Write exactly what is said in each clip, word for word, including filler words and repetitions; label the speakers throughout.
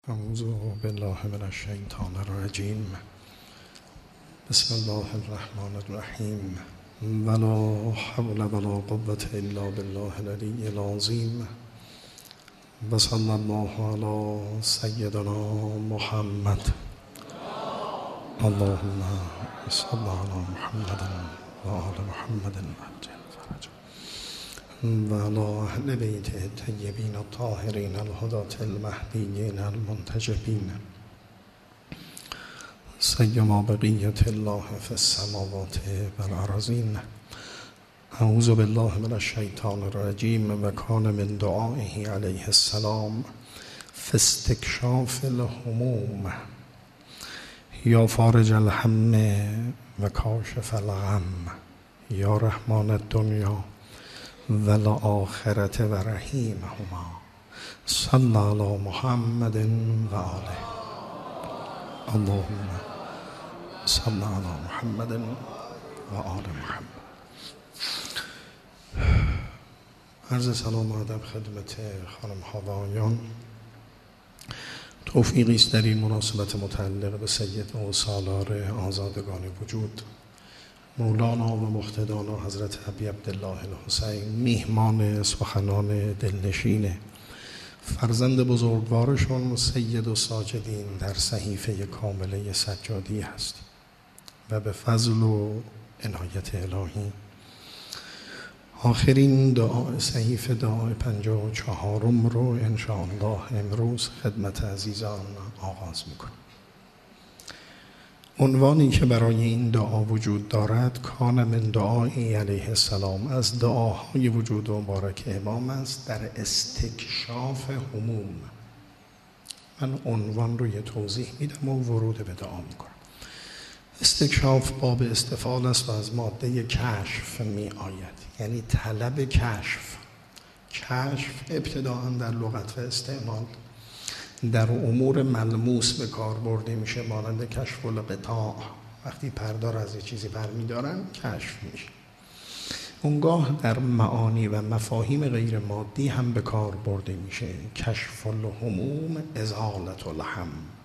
Speaker 1: اعوذ بالله من الشیطان الرجیم. بسم الله الرحمن الرحیم. ولا حول ولا قوة الا بالله العلی العظیم. و صلی الله علی سیدنا محمد. اللهم صل علی محمد و آل محمد عجل فرجهم و علی اهل بیت الطیبین الطاهرین الهداة المهدیین المنتجبین سیما بقیة الله فی السماوات والارضین. اعوذ بالله من الشیطان الرجیم. و کان من دعائه علیه السلام فی استکشاف الهموم یا فارج الهم و کاشف الغم یا رحمان الدنیا و الآخرة و رحیمهما. صلی علی محمد و آله. اللهم صلی علی محمد و آل محمد. عرض سلام و ادب خدمت خانم ها و آقایان. توفیقی است در این مناسبت متعلق به سید و سالار آزادگان وجود مولانا و مقتدانا حضرت ابی عبدالله الحسین، میهمان سخنان دلنشین فرزند بزرگوارشون سید و ساجدین در صحیفه کامله سجادی هستیم و به فضل و عنایت الهی آخرین دعا صحیفه دعای پنجاه و چهارم رو انشاءالله امروز خدمت عزیزان آغاز میکنیم. عنوانی که برای این دعا وجود دارد کان من دعای علیه السلام، از دعاهای وجود مبارک امام است در استکشاف هموم. من عنوان رو یه توضیح میدم و ورود به دعا میکنم. استکشاف باب استفعال است و از ماده کشف می آید، یعنی طلب کشف. کشف ابتداء در لغت و استعمال در امور ملموس به کار برده میشه، مانند کشف القطاع، وقتی پردار از یه چیزی برمیدارن کشف میشه. اونگاه در معانی و مفاهیم غیر مادی هم به کار برده میشه. کشف الهموم ازالت الهم،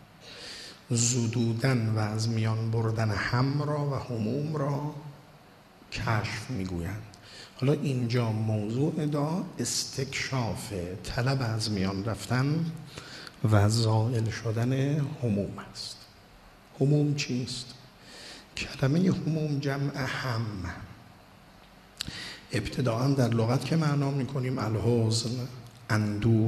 Speaker 1: زدودن و از میان بردن هم را و هموم را کشف میگویند. حالا اینجا موضوع دعا استکشاف، طلب از میان رفتن و زائل شدن هموم است. هموم چیست؟ کلمه هموم جمع هم. ابتداء در لغت که معنا میکنیم الحزن، اندوه،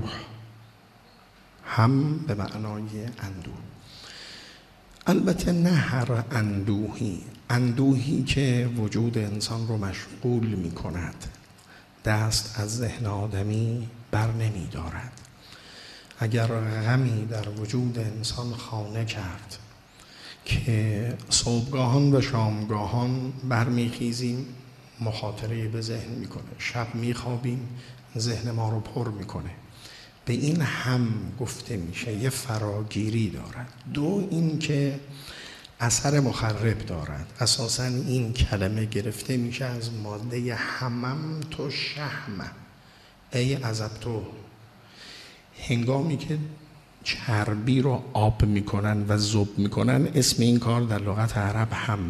Speaker 1: هم به معنای اندوه. البته نه هر اندوهی، اندوهی که وجود انسان رو مشغول می کند، دست از ذهن آدمی بر نمی دارد. اگر غمی در وجود انسان خانه کرد که صبحگاهان و شامگاهان برمیخیزیم مخاطره به ذهن میکنه، شب میخوابیم ذهن ما رو پر میکنه، به این هم گفته میشه یه فراگیری دارد. دو این که اثر مخرب دارد. اساساً این کلمه گرفته میشه از ماده همم تو شهم ای عذبتو. هنگامی که چربی رو آب میکنن و ذوب میکنن، اسم این کار در لغت عرب هم.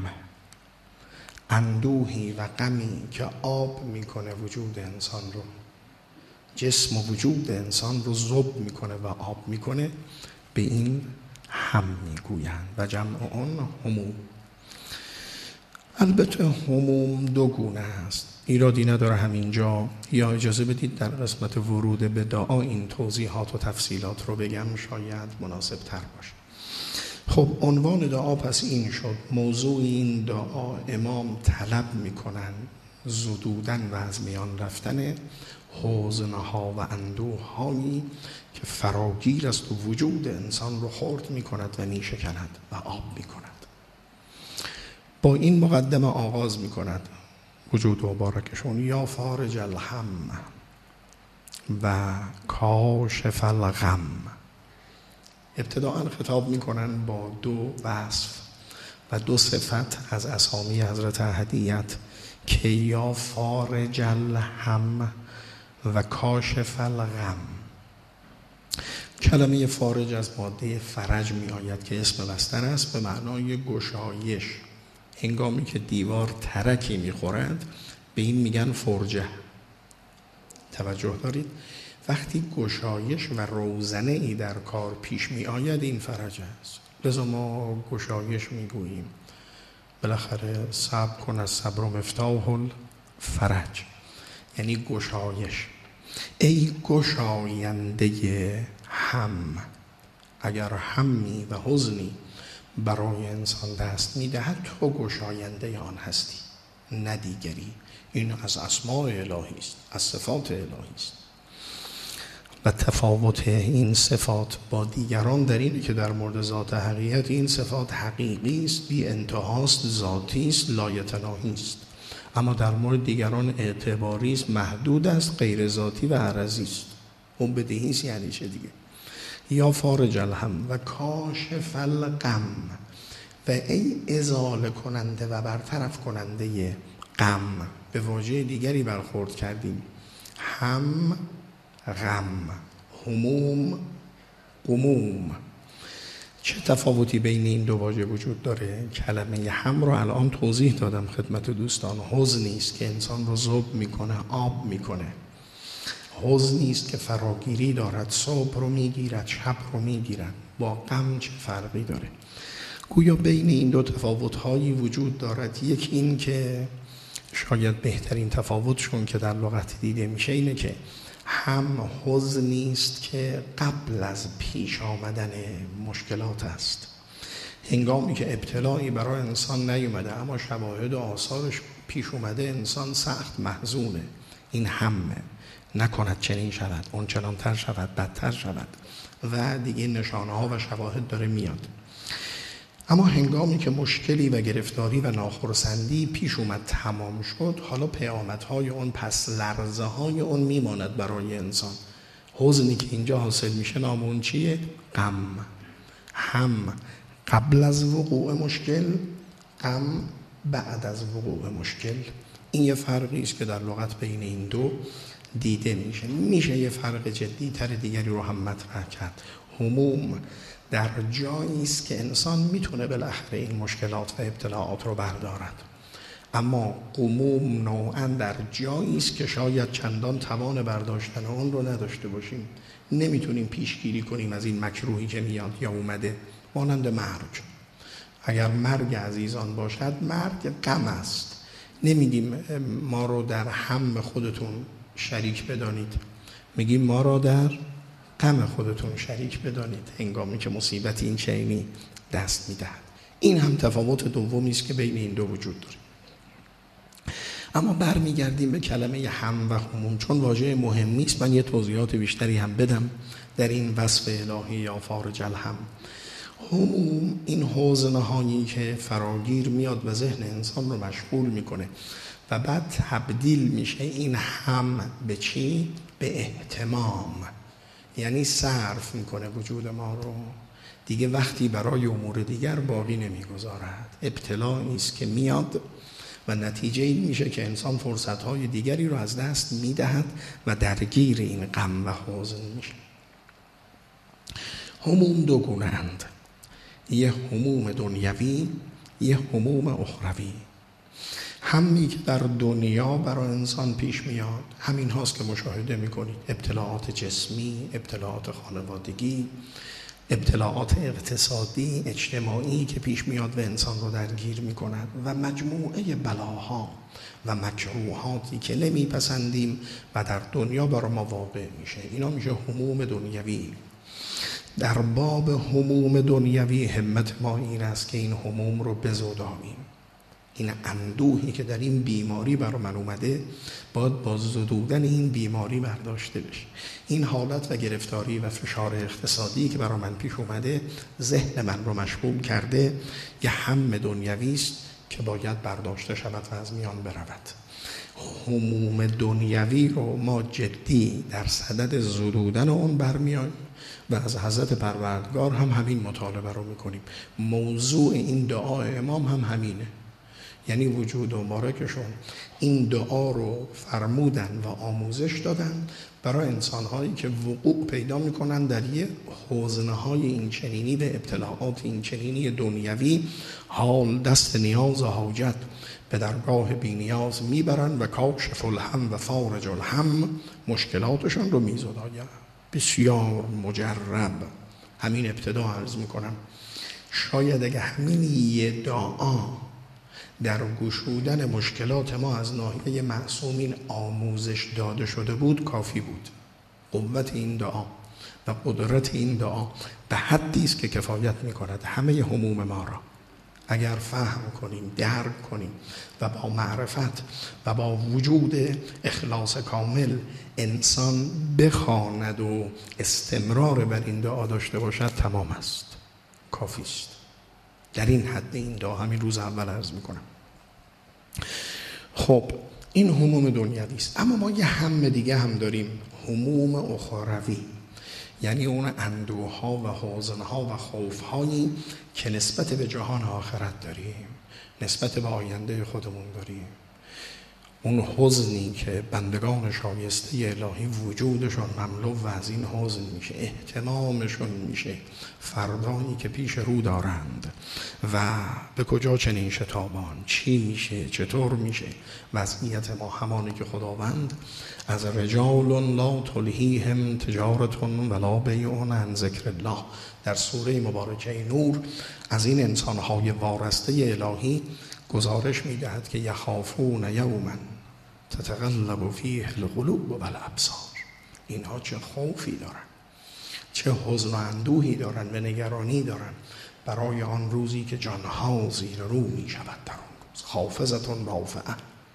Speaker 1: اندوهی و غمی که آب میکنه وجود انسان رو، جسم و وجود انسان رو ذوب میکنه و آب میکنه، به این هم میگویند و جمع اون هموم. البته هموم دو گونه است، ایرادی نداره همینجا، یا اجازه بدید در قسمت ورود به دعا این توضیحات و تفصیلات رو بگم، شاید مناسب تر باشه. خب عنوان دعا پس این شد. موضوع این دعا امام طلب میکنن زدودن و از میان رفتن حزنها و اندوههایی که فراگیر است و وجود انسان رو خرد میکند و میشکند و آب میکند. با این مقدمه آغاز میکند وجود مبارکشون. یا فارج الهم و کاشف الغم. ابتداء خطاب میکنن با دو وصف و دو صفت از اسامی حضرت احدیت که یا فارج الهم و کاشف الغم. کلمه فارج از ماده فرج می آید که اسم بستر است به معنای گشایش. هنگامی که دیوار ترکی می خورد به این میگن فرجه. توجه دارید؟ وقتی گشایش و روزنه ای در کار پیش می آید این فرج است. لذا ما گشایش می گوییم. بالاخره صبر کن از صبر و مفتاح الفرج، یعنی گشایش. ای گشاینده هم، اگر همی و حزنی برای انسان دست می دهد تو گشاینده آن هستی نه دیگری. این از اسماء الهی است، از صفات الهی است. و تفاوت این صفات با دیگران در اینه که در مورد ذات حقیقت این صفات حقیقی است، بی انتهاست، ذاتی است، لایتناهی است. اما در مورد دیگران اعتباری است، محدود است، غیر ذاتی و عرضی است. اون بدیهی است. یعنی چه دیگه؟ یا فارج الهم و کاشف الغم، و ای ازاله کننده و برطرف کننده غم. به واژه دیگری برخورد کردیم، هم غم، هموم غموم. چه تفاوتی بین این دو واژه وجود داره؟ کلمه هم رو الان توضیح دادم خدمت دوستان. حزنی است که انسان رو ذوب میکنه، آب میکنه. حزنی است که فراگیری دارد، صبح رو میگیرد، شب رو میگیرد. با غم چه فرقی داره؟ گویا بین این دو تفاوت‌هایی وجود دارد. یک این که شاید بهترین تفاوتشون که در لغت دیده میشه اینه که هم حزنی است که قبل از پیش آمدن مشکلات است. هنگامی که ابتلایی برای انسان نیومده اما شواهد و آثارش پیش اومده، انسان سخت محزونه. این همه نکند چنین شود، اون چنانتر شود، بدتر شود و دیگه نشانه ها و شواهد داره میاد. اما هنگامی که مشکلی و گرفتاری و ناخرسندی پیش اومد، تمام شد، حالا پیامدهای اون، پس لرزه های اون میماند برای انسان. حزنی که اینجا حاصل میشه نام اون چیه؟ غم. هم قبل از وقوع مشکل، غم بعد از وقوع مشکل. این یه فرقی است که در لغت بین این دو دیده میشه. میشه یه فرق جدی تر دیگری رو هم مطرح کرد. هموم در جایی است که انسان میتونه بالاخره این مشکلات و ابتلاعات رو بردارد، اما غموم نوعاً در جایی است که شاید چندان توان برداشتن اون رو نداشته باشیم. نمیتونیم پیشگیری کنیم از این مکروهی که میاد یا اومده. مانند مرگ. اگر مرگ عزیزان باشد، مرگ غم است. نمیگیم ما رو در هم خودتون شریک بدانید، میگیم ما را در غم خودتون شریک بدانید هنگامی که مصیبت این چنینی دست میدهد. این هم تفاوت دومی است که بین این دو وجود داره. اما برمیگردیم به کلمه هم و هموم، چون واژه مهمی است. من یه توضیحات بیشتری هم بدم در این وصف الهی یا فارج الهم. هموم این حزن‌هایی که فراگیر میاد و ذهن انسان رو مشغول میکنه و بعد تبدیل میشه این هم به چی؟ به اهتمام. یعنی صرف میکنه وجود ما رو، دیگه وقتی برای امور دیگر باقی نمیگذارد. ابتلاعی است که میاد و نتیجه این میشه که انسان فرصتهای دیگری رو از دست میدهد و درگیر این غم و حزن میشه. هموم دو گونه اند، یه هموم دنیوی، یه هموم اخروی. همی که در دنیا برای انسان پیش میاد همین هاست که مشاهده میکنید. ابتلاعات جسمی، ابتلاعات خانوادگی، ابتلاعات اقتصادی، اجتماعی که پیش میاد و انسان رو درگیر میکند و مجموعه بلاها و مکروهاتی که نمیپسندیم و در دنیا برای ما واقع میشه. اینا میشه هموم دنیوی. در باب هموم دنیوی همت ما این است که این هموم رو بزداییم. این اندوهی که در این بیماری برای من اومده باید با زدودن این بیماری برداشته بشه. این حالت و گرفتاری و فشار اقتصادی که برای من پیش اومده ذهن من رو مشغول کرده، یه هم دنیوی است که باید برداشته شود و از میان برود. هموم دنیوی رو ما جدی در صدد زدودن اون برمیایم و از حضرت پروردگار هم همین مطالبه رو میکنیم. موضوع این دعای امام هم همینه. یعنی وجود مبارکشون این دعا رو فرمودن و آموزش دادن برای انسان‌هایی که وقوع پیدا می‌کنن در یه حوزنه‌های این چنینی و ابتلاعات این چنینی دنیوی، حال دست نیاز و حاجت به درگاه بی نیاز میبرن و کاشف الهم و فارج الهم مشکلاتشون رو میزداید. بسیار مجرب. همین ابتدا عرض میکنم شاید اگه همین یه دعا در گشودن مشکلات ما از ناحیه معصومین آموزش داده شده بود کافی بود. قوت این دعا و قدرت این دعا به حدی است که کفایت میکند همه هموم ما را اگر فهم کنیم، درک کنیم و با معرفت و با وجود اخلاص کامل انسان بخواند و استمرار بر این دعا داشته باشد، تمام است، کافی است. در این حد این دعا همین روز اول عرض میکنم. خب این هموم دنیوی است، اما ما یه هم دیگه هم داریم، هموم اخروی، یعنی اون اندوها و حزنها و خوفهایی که نسبت به جهان آخرت داریم، نسبت به آینده خودمون داریم. اون حزنی که بندگان شایسته الهی وجودشون مملو و از این حزن میشه، اهتمامشون میشه فردایی که پیش رو دارند و به کجا چنین شتابان، چی میشه، چطور میشه. وضعیت ما همانی که خداوند از رجال لا تلهیهم تجارت ولا بیع عن ذکر الله در سوره مبارکه نور از این انسانهای وارسته الهی گزارش میدهد که یخافون یوما تتقلب فیه القلوب والابصار. اینها چه خوفی دارن، چه حزن و اندوهی دارن و نگرانی دارن برای آن روزی که جانها زیر رو می شود در آن روز. خافضتون رافعه.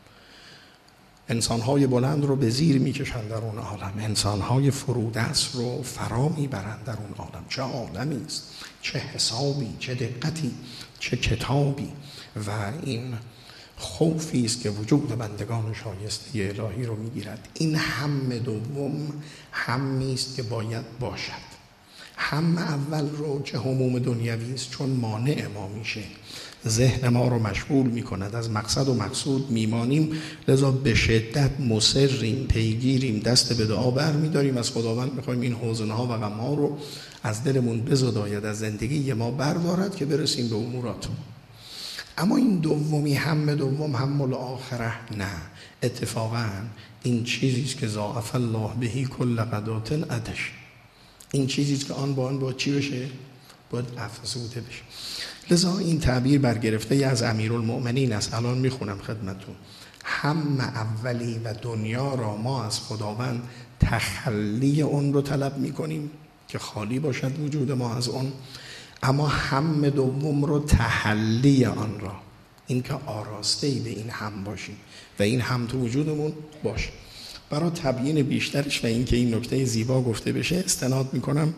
Speaker 1: انسانهای بلند رو به زیر می کشند در اون عالم، انسانهای فرودست رو فرا می برند در اون عالم. چه عالمی است، چه حسابی، چه دقتی، چه کتابی. و این خوفی است که وجود بندگان شایسته الهی رو میگیرد. این هم دوم همی است که باید باشد. هم اول رو که هموم دنیوی است چون مانع ما میشه، ذهن ما رو مشغول میکند، از مقصد و مقصود میمانیم، لذا به شدت مصریم، پیگیریم، دست به دعا بر میداریم، از خداوند میخوایم این حزنها و غمها رو از دلمون بزداید، از زندگی ما بردارد که برسیم به اموراتون. اما این دومی هم دوم هم الاخره نه، اتفاقا این چیزیست که ضاعف الله بهی کل غدات عطش. این چیزیست که آن با آن باید چی بشه؟ باید افزوده بشه. لذا این تعبیر برگرفته از امیرالمؤمنین است. الان میخونم خدمتون. هم اولی و دنیا را ما از خداوند تخلی اون رو طلب میکنیم که خالی باشد وجود ما از اون، اما هم دوم رو تحلی آن را، این که آراسته‌ای به این هم باشیم و این هم تو وجودمون باشه. برای تبیین بیشترش و این که این نکته زیبا گفته بشه استناد میکنم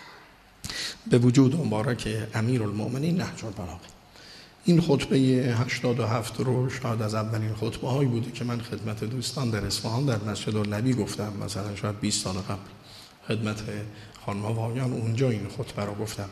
Speaker 1: به وجود مبارک امیرالمؤمنین نهج البلاغه. این خطبه هشتاد و هفت رو شاید از اولین خطبه هایی بوده که من خدمت دوستان در اصفهان در مسجد النبی گفتم، مثلا شاید بیست سال قبل خدمت خانم و آقایان اونجا این خطبه رو گفتم.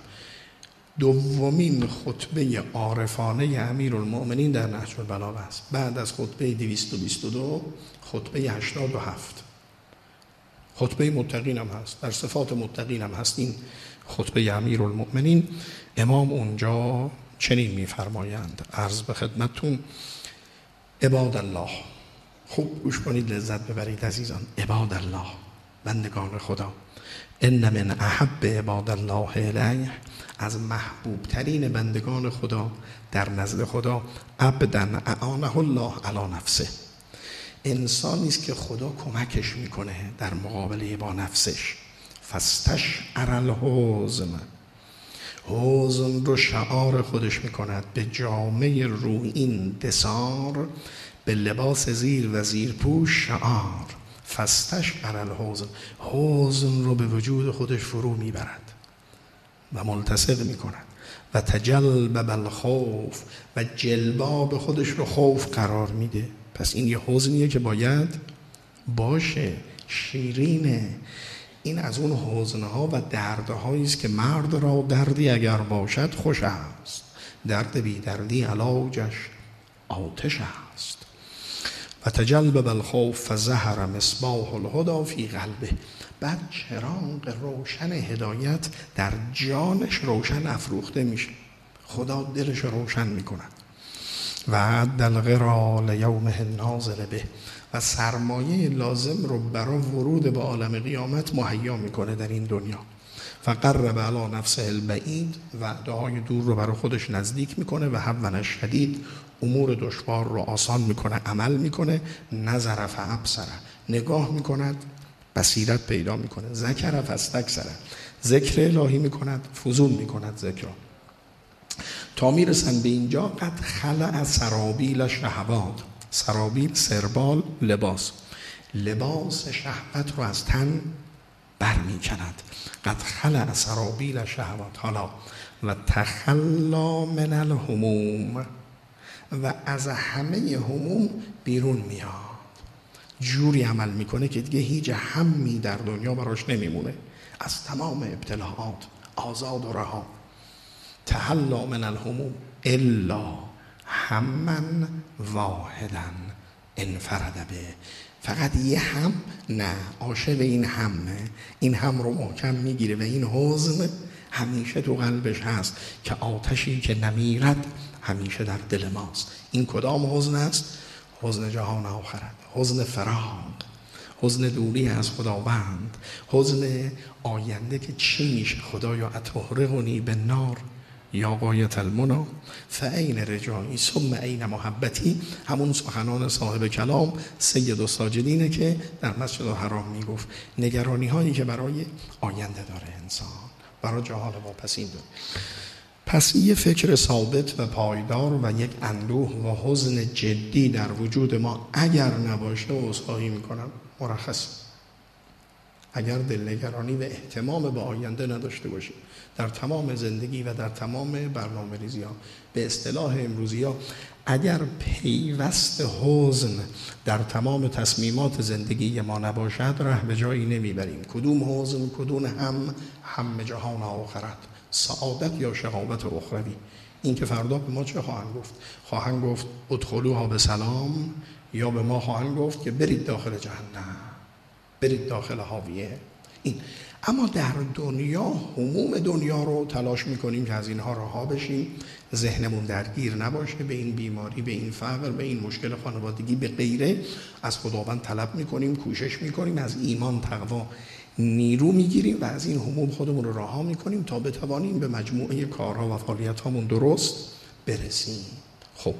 Speaker 1: دومین خطبه عارفانه امیرالمؤمنین در نهج البلاغه است، بعد از خطبه دویست و بیست و دو خطبه هشتاد و هفت. خطبه متقین هم هست، در صفات متقین هم هست این خطبه امیرالمؤمنین. امام اونجا چنین می‌فرمایند، عرض به خدمتتون عباد الله، خوب گوش کنید لذت ببرید عزیزان. عباد الله، بندگان خدا، ان من احب عباد الله الیه، از محبوب ترین بندگان خدا در نزد خدا، عبداً اعانه الله علی نفسه، انسانی است که خدا کمکش میکنه در مقابله با نفسش. فاستشعر الحزن، حزن رو شعار خودش میکند، به جامعه رویین دسار، به لباس زیر و زیر پوش شعار. فاستشعر الحزن، حزن رو به وجود خودش فرو میبرد و ملتصق میکند. و تجلب بالخوف، و جلباب خودش رو خوف قرار میده. پس این یه حزنیه که باید باشه، شیرینه. این از اون حزنها و دردهایی است که مرد را دردی اگر باشد خوش است، درد بی دردی علاجش آتش است. و تجلب الخوف فظهر مصباح الهدی فی قلبه. بعد چراغ روشن هدایت در جانش روشن افروخته میشه، خدا دلش روشن میکند. و عد الغرا لیومه النازل به، و سرمایه لازم رو برای ورود به عالم قیامت مهیا میکنه در این دنیا. فقرب علی نفسه البعید، وعده‌های دور رو برای خودش نزدیک میکنه. و هون شدید، امور دشوار رو آسان میکنه، عمل میکنه. نظر فابصر، نگاه میکند بصیرت پیدا میکنه. ذکر فاستکثر، ذکر الهی میکند، فضول میکند ذکر. تا میرسن به اینجا قد خلع سرابیل شهوات. سرابیل سربال، لباس، لباس شهوت رو از تن برمی کند. قد خلع سرابیل شهوات. حالا و تخلا من الهموم، و از همه هموم بیرون میاد. جوری عمل میکنه که دیگه هیچ همی در دنیا براش نمیمونه، از تمام ابتلاعات آزاد و رها. تحلا من الهموم الا همن واحدا انفرد به. فقط یه هم نه، عاشق این همه، این هم رو محکم میگیره و این حزن همیشه تو قلبش هست که آتشی که نمیرد همیشه در دل ماست. این کدام حزن است؟ حزن جهان آخرت، حزن فراق، حزن دوری از خداوند، حزن آینده که چی میشه. خدایا اتحرقنی بالنار یا غایت المنی فاین رجایی ثم این محبتی. همون سخنان صاحب کلام سید الساجدینه که در مسجد الحرام میگفت نگرانی هایی که برای آینده داره انسان، برای جهان واپسین داره. پس یه فکر ثابت و پایدار و یک اندوه و حزن جدی در وجود ما اگر نباشه، عذرخواهی میکنم مرخص. اگر دلنگرانی و اهتمام به آینده نداشته باشیم در تمام زندگی و در تمام برنامه ریزی ها، به اصطلاح امروزی ها، اگر پیوست حزن در تمام تصمیمات زندگی ما نباشد، ره به جایی نمیبریم. کدوم حزن، کدوم هم، هم جهان آخرت، سعادت یا شقاوت اخروی. این که فردا به ما چه خواهند گفت؟ خواهند گفت ادخلوها به سلام، یا به ما خواهند گفت که برید داخل جهنم، برید داخل حاویه. این اما در دنیا هموم دنیا رو تلاش میکنیم که از اینها رها بشیم، ذهنمون درگیر نباشه به این بیماری، به این فقر، به این مشکل خانوادگی، به غیره. از خداوند طلب میکنیم، کوشش میکنیم، از ایمان تقوا نیرو میگیریم و از این هموم خودمون رو رها میکنیم تا بتوانیم به مجموعه کارها و فعالیت‌هامون درست برسیم. خب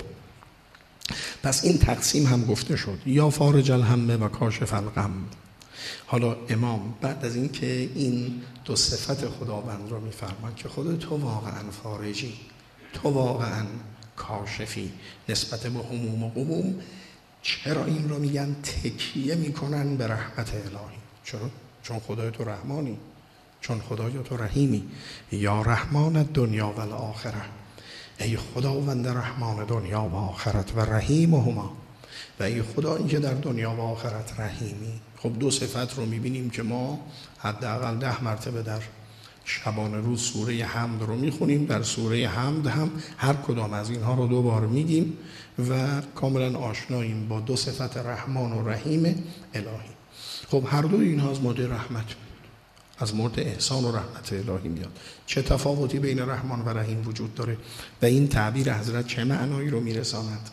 Speaker 1: پس این تقسیم هم گفته شد، یا فارج الهم و کاشف الغم. حالا امام بعد از این که این دو صفت خداوند رو میفرماند که خود تو واقعا فارجی، تو واقعا کاشفی نسبت به هموم و غموم، چرا این رو میگن؟ تکیه میکنن به رحمت الهی. چرا؟ چون خدای تو رحمانی، چون خدای تو رحیمی. یا رحمان دنیا و الاخره، ای خداوند رحمان دنیا و آخرت و رحیم هما، و ای خدایی که در دنیا و آخرت رحیمی. خب دو صفت رو میبینیم که ما حداقل ده مرتبه در شبانه روز سوره حمد رو میخونیم. در سوره حمد هم هر کدام از اینها رو دو بار میگیم و کاملا آشناییم با دو صفت رحمان و رحیم الهی. خب هر دو اینها از مورد رحمت بود، از مورد احسان و رحمت الهی میاد. چه تفاوتی بین رحمان و رحیم وجود داره و این تعبیر حضرت چه معنایی رو میرساند؟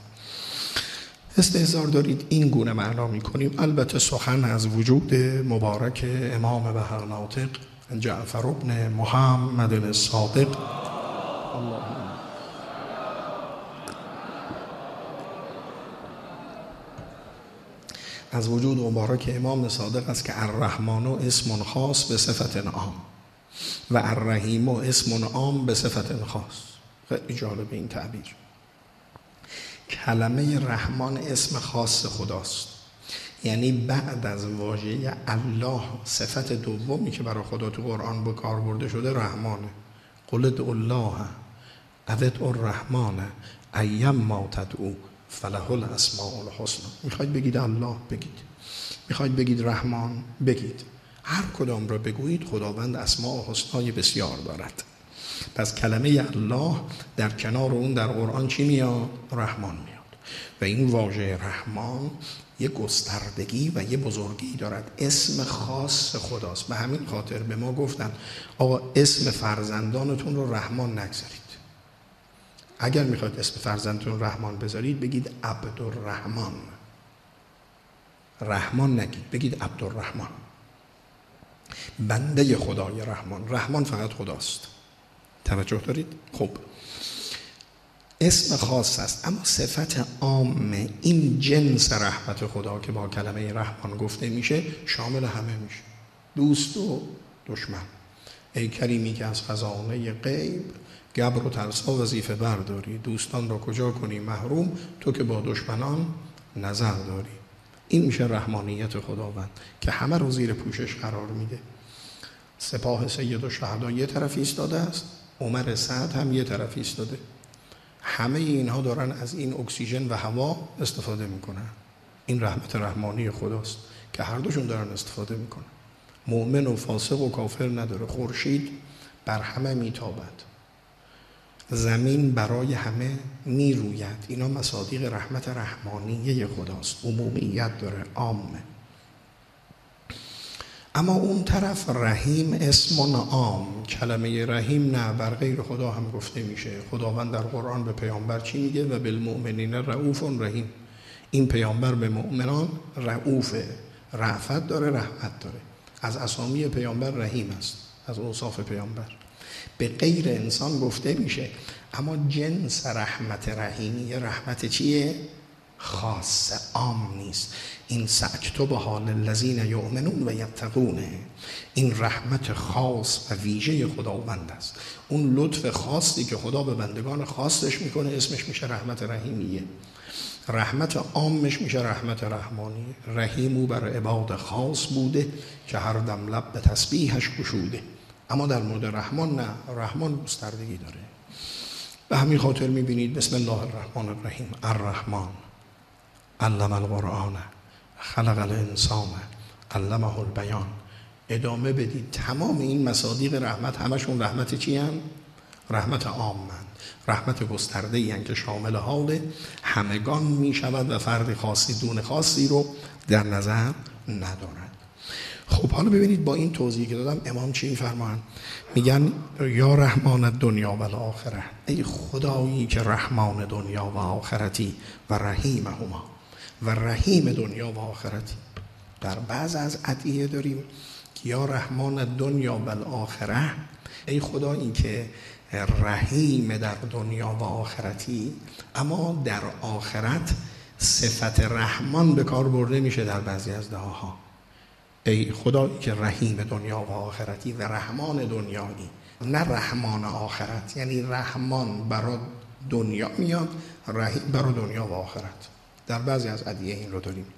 Speaker 1: استحضار دارید این گونه معنا میکنیم. البته سخن از وجود مبارک امام بحر ناطق جعفر ابن محمد الصادق از وجود مبارک امام صادق است که الرحمن اسم خاص به صفت عام و الرحیم اسم عام به صفت خاص. خیلی جالب این تعبیر. کلمه رحمان اسم خاص خداست، یعنی بعد از واژه الله صفت دومی که برای خدا تو قرآن به کار برده شده رحمانه. قل ادعوا الله او ادعوا الرحمن ایما تدعوا فله الاسماء الحسنی. میخواید بگید الله بگید، میخواید بگید رحمان بگید، هر کدام را بگویید خداوند اسماء و حسنای بسیار دارد. پس کلمه الله در کنار اون در قرآن چی میاد؟ رحمان میاد. و این واژه رحمان یه گستردگی و یه بزرگی دارد، اسم خاص خداست. به همین خاطر به ما گفتن آقا اسم فرزندانتون رو رحمان نگذارید. اگر میخواید اسم فرزندتون رحمان بذارید بگید عبدالرحمن، رحمان نگید، بگید عبدالرحمن، بنده خدای رحمان. رحمان فقط خداست. توجه دارید؟ خب اسم خاص است، اما صفت عام این جنس رحمت خدا که با کلمه رحمان گفته میشه شامل همه میشه، دوست و دشمن. ای کریمی که از خزانه غیب گبر و ترسا وظیفه برداری، دوستان را کجا کنی محروم تو که با دشمنان نظر داری. این میشه رحمانیت خداوند که همه رو زیر پوشش قرار میده. سپاه سید الشهدا یه طرف ایستاده است، عمر سعد هم یه طرف ایستاده، همه اینها دارن از این اکسیژن و هوا استفاده میکنن. این رحمت رحمانی خداست که هر دوشون دارن استفاده میکنن. مؤمن و فاسق و کافر نداره. خورشید بر همه میتابد، زمین برای همه میروید. اینا مصادیق رحمت رحمانیه خداست، عمومیت داره، عامه. اما اون طرف رحیم اسم عام، کلمه رحیم نه، بر غیر خدا هم گفته میشه. خداوند در قرآن به پیامبر چی میگه؟ و بالمؤمنین رؤوف رحیم. این پیامبر به مؤمنان رؤوفه، رأفت داره، رحمت داره. از اسامی پیامبر رحیم است، از اوصاف پیامبر. به غیر انسان گفته میشه. اما جنس رحمت رحیمی رحمت چیه؟ خاص، عام نیست. این سأکتب حال الذین یؤمنون و یتقونه، این رحمت خاص و ویژه خداوند است. اون لطف خاصی که خدا به بندگان خاصش میکنه اسمش میشه رحمت رحیمیه. رحمت عامش میشه رحمت رحمانی. رحیم او بر عباد خاص بوده که هر دم لب به تسبیحش گشوده. اما در مورد رحمان نه، رحمان گستردگی داره. به همین خاطر میبینید بسم الله الرحمن الرحیم، الرحمن علم القرآن خلق الانسان علمه البیان. ادامه بدید. تمام این مصادیق رحمت همشون رحمت چی هم؟ رحمت عامند، رحمت گسترده ای که شامل حال همگان می شود و فرد خاصی دون خاصی رو در نظر ندارد. خب حالا ببینید با این توضیحی که دادم امام چی فرمان؟ میگن یا رحمان دنیا و آخرت، ای خدایی که رحمان دنیا و آخرتی و رحیم هما، و رحیم دنیا و آخرتی. در بعض از ادعیه داریم که یا رحمان دنیا و آخرت، ای خدایی که رحیم در دنیا و آخرتی، اما در آخرت صفت رحمان به کار برده میشه در بعضی از دعاها. ای خدایی که رحیم دنیا و آخرتی و رحمان دنیایی، نه رحمان آخرت. یعنی رحمان برای دنیا میاد، رحیم برای دنیا و آخرت. در بعضی از ادعیه این رو داریم.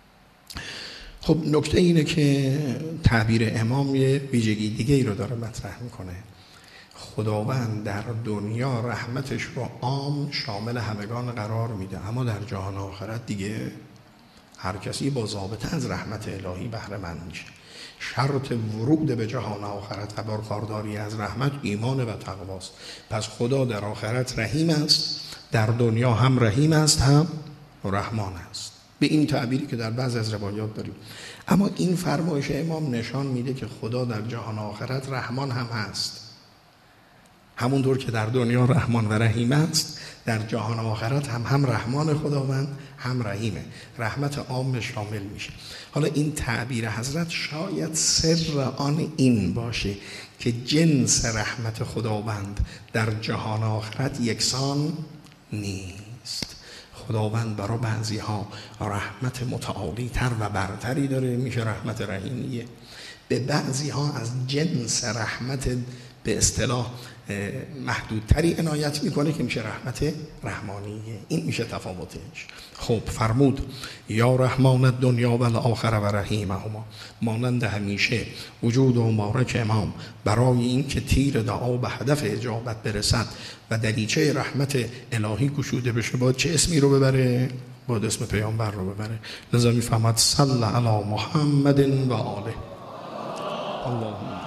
Speaker 1: خب نکته اینه که تعبیر امام یه ویژگی دیگه ای رو داره مطرح میکنه. خداوند در دنیا رحمتش رو عام شامل همگان قرار میده، اما در جهان آخرت دیگه هر کسی با ضابطه از رحمت الهی بهره مند میشه. شرط ورود به جهان آخرت و برخورداری از رحمت ایمان و تقواست. پس خدا در آخرت رحیم است، در دنیا هم رحیم است هم رحمان است، به این تعبیری که در بعض از روایات داریم. اما این فرمایش امام نشان میده که خدا در جهان آخرت رحمان هم هست. همونطور که در دنیا رحمان و رحیم است، در جهان آخرت هم هم رحمان خداوند هم رحیمه. رحمت عام شامل میشه. حالا این تعبیر حضرت شاید سر آن این باشه که جنس رحمت خداوند در جهان آخرت یکسان نیست. خداوند برای بعضی ها رحمت متعالی تر و برتری داره، میشه رحمت رحیمیه. به بعضی ها از جنس رحمت به اصطلاح محدودتری عنایت میکنه که میشه رحمت رحمانیه. این میشه تفاوتش. خب فرمود یا رحمان دنیا و الاخره و رحیمهما، مانند همیشه وجود و مبارک امام برای این که تیر دعا به هدف اجابت برسد و دریچه رحمت الهی گشوده بشه باید چه اسمی رو ببره؟ باید اسم پیامبر رو ببره. لذا میفهمد صلی علی محمد و آله. اللهم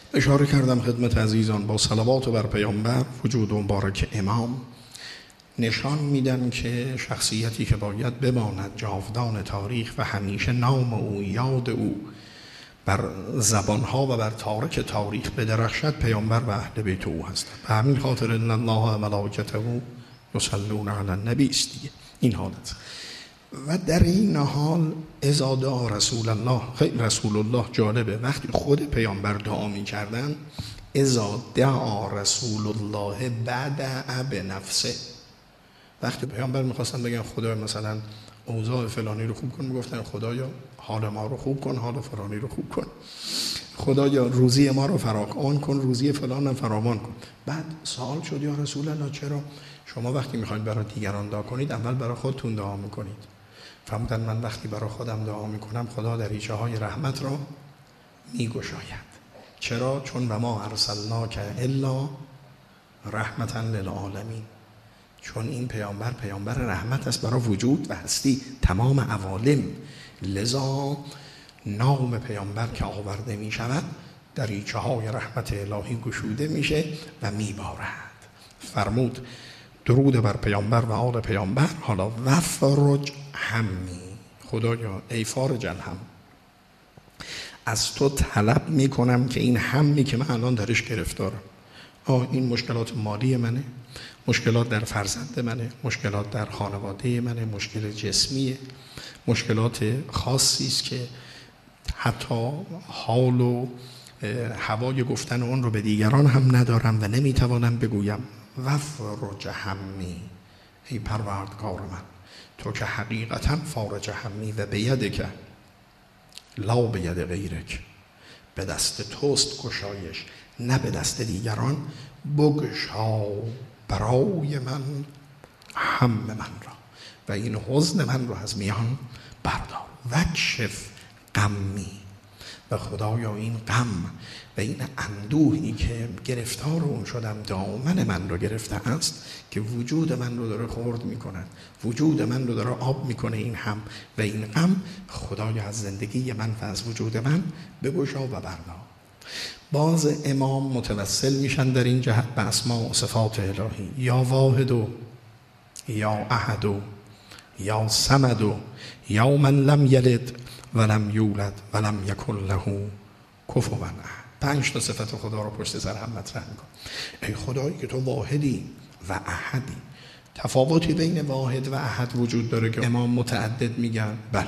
Speaker 1: اشاره کردم خدمت عزیزان با صلوات بر پیامبر وجود مبارک امام نشان میدن که شخصیتی که باید بماند جاودان تاریخ و همیشه نام او یاد او بر زبانها و بر تارک تاریخ بدرخشد پیامبر و اهل بیت او هستند. به همین خاطر ان الله و ملائکته یصلون علی النبی است دیگه این حالت. و در این حال اذا دعا رسول الله، خیلی رسول الله جالبه، وقتی خود پیامبر دعا می‌کردن اذا دعا رسول الله بدأ بنفسه، وقتی پیامبر می‌خواستن بگن خدا مثلا اوضاع فلانی رو خوب کن، میگفتن خدایا حال ما رو خوب کن، حال فلانی رو خوب کن، خدایا روزی ما رو فراوان کن، روزی فلان هم فراوان کن. بعد سوال شد یا رسول الله چرا شما وقتی میخواید برای دیگران دعا کنید اول برای خودتون دعا میکنید؟ فرمودن من وقتی برای خودم دعا میکنم خدا دریچه های رحمت را میگشاید. چرا؟ چون و ما ارسلناک الا رحمتا للعالمین، چون این پیامبر پیامبر رحمت است برای وجود و هستی تمام عوالم. لذا نام پیامبر که آورده می شود دریچه های رحمت الهی گشوده میشه و میبارد. فرمود درود بر پیامبر و آل پیامبر. حالا وفرج همی، خدایا ای فارج الهم، از تو طلب میکنم که این همی که من الان درش گرفتارم، آه این مشکلات مالی منه، مشکلات در فرزند منه، مشکلات در خانواده منه، مشکل جسمیه، مشکلات خاصی است که حتی حال و هوای گفتن اون رو به دیگران هم ندارم و نمیتوانم بگویم. وفرج همی، ای پروردگار من تو که حقیقتا فارج همی و بید که لا بید غیرک، به دست توست گشایش نه به دست دیگران، بگشا برای من هم من را و این حزن من رو از میان بردار. وکشف غمی، و خدایا این غم و این اندوهی که گرفتار اون شدم دامن من رو گرفته است که وجود من رو داره خورد میکنه، وجود من رو داره آب میکنه این هم و این غم، خدایا از زندگی من و از وجود من بگشا و بردار. باز امام متوسل میشن در این جهت به اسماء و صفات الهی، یا واحد و یا احد و یا صمد و یا من لم یلد ولم یولد ولم یکن له کفوا احد. پنج تا صفت خدا رو پشت سر هم مطرح میکن. ای خدایی که تو واحدی و احدی. تفاوتی بین واحد و احد وجود داره که امام متعدد میگن؟ بله.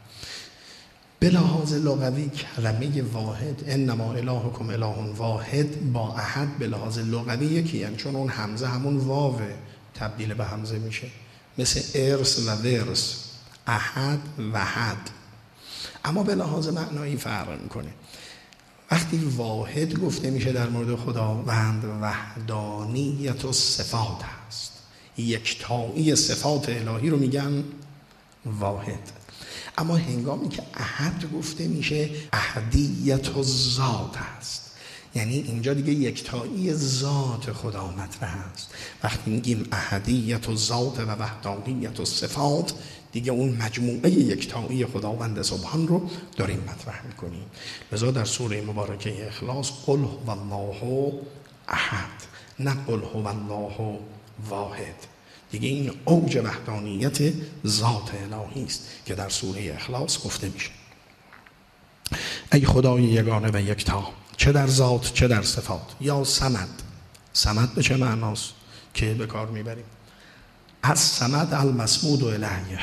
Speaker 1: به لحاظ لغوی کلمه واحد انما الهکم اله واحد با احد به لحاظ لغوی یکی هم، چون اون همزه همون واوه تبدیل به همزه میشه، مثل ارث و ورث، احد و حد. اما به لحاظ معنایی فرق میکنه. وقتی واحد گفته میشه در مورد خداوند وحدانیت و صفات هست، یکتایی صفات الهی رو میگن واحد. اما هنگامی که احد گفته میشه احدیت و ذات هست، یعنی اینجا دیگه یکتایی ذات خدا مطرح است. وقتی میگیم احدیت و ذات و وحدانیت و صفات دیگه اون مجموعه یکتایی خداوند سبحان رو داریم مطرح میکنیم. لذا در سوره مبارکه اخلاص قل هو الله احد، نه قل هو الله واحد. دیگه این اوج وحدانیت ذات الهی است که در سوره اخلاص گفته میشه. ای خدای یگانه و یکتا، چه در ذات چه در صفات. یا صمد، صمد به چه معناست که به کار میبریم؟ از صمد المصمود الیه،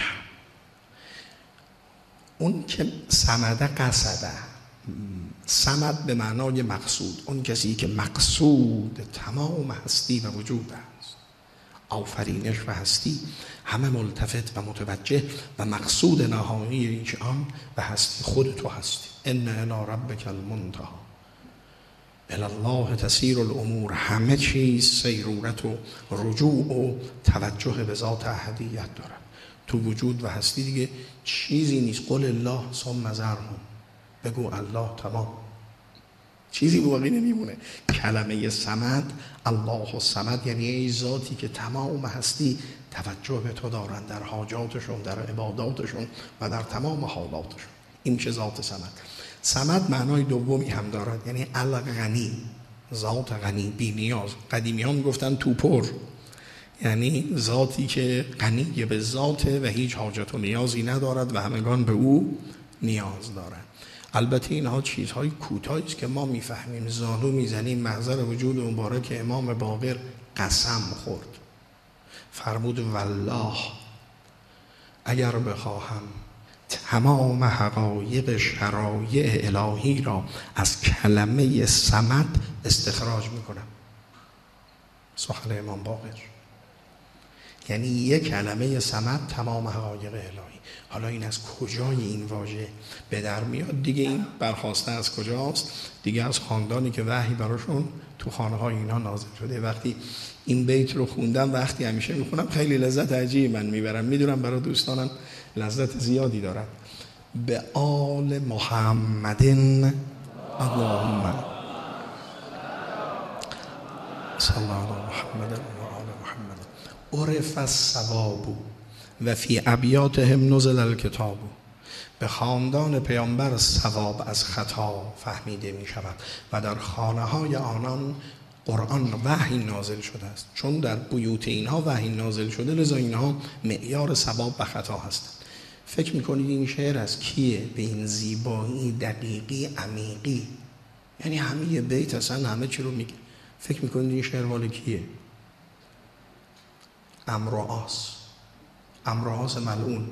Speaker 1: اون که صمد قصده، صمد به معنای مقصود، اون کسی که مقصود تمام هستی و وجود است، آفرینش و هستی همه ملتفت و متوجه و مقصود نهایی ایش آن و هستی خود تو هستی. ان الی ربک المنتهی، الی الله تسیر الامور، همه چیز سیرورت و رجوع و توجه به ذات احدیت دارد. تو وجود و هستی دیگه چیزی نیست. قل الله ثم ذرهم، بگو الله تمام، چیزی باقی نمیمونه. کلمه صمد، الله الصمد، یعنی ای ذاتی که تمام هستی توجه به تو دارن در حاجاتشون، در عباداتشون و در تمام حالاتشون. این میشه ذات صمد. صمد معنای دومی هم دارد، یعنی الغنی، ذات غنی، بی نیاز. قدیمی ها میگفتن توپر، یعنی ذاتی که غنی به ذاته و هیچ حاجت و نیازی ندارد و همگان به او نیاز دارند. البته اینها چیزهای کوتاهی است که ما میفهمیم. زانو میزنیم محضر وجود مبارک امام باقر قسم خورد، فرمود والله اگر بخواهم تمام حقایق شرایع الهی را از کلمه صمد استخراج میکنم. سخن امام باقر، یعنی یک کلمه صمد تمام حقایق الهی. حالا این از کجای این واژه به در میاد دیگه؟ این برخواسته از کجاست دیگه؟ از خاندانی که وحی براشون تو خانه های اینا نازل شده. وقتی این بیت رو خوندم، وقتی همیشه میخونم خیلی لذت عجیبی من میبرم، میدونم برای دوستانم لذت زیادی دارم. به آل محمد اللهم صلی الله علی محمد و آل محمد عرف الثواب و فی ابیاتهم نزل الکتاب. به خاندان پیامبر ثواب از خطا فهمیده می شود و در خانه های آنان قرآن وحی نازل شده است. چون در بیوت اینها وحی نازل شده، لذا اینها معیار ثواب و خطا هستند. فکر میکنید این شعر از کیه؟ به این زیبایی دقیقی عمیقی، یعنی همه بیت اصلا همه چی رو میگه. فکر میکنید این شعر مال کیه؟ عمرو عاص، عمرو عاص ملعون.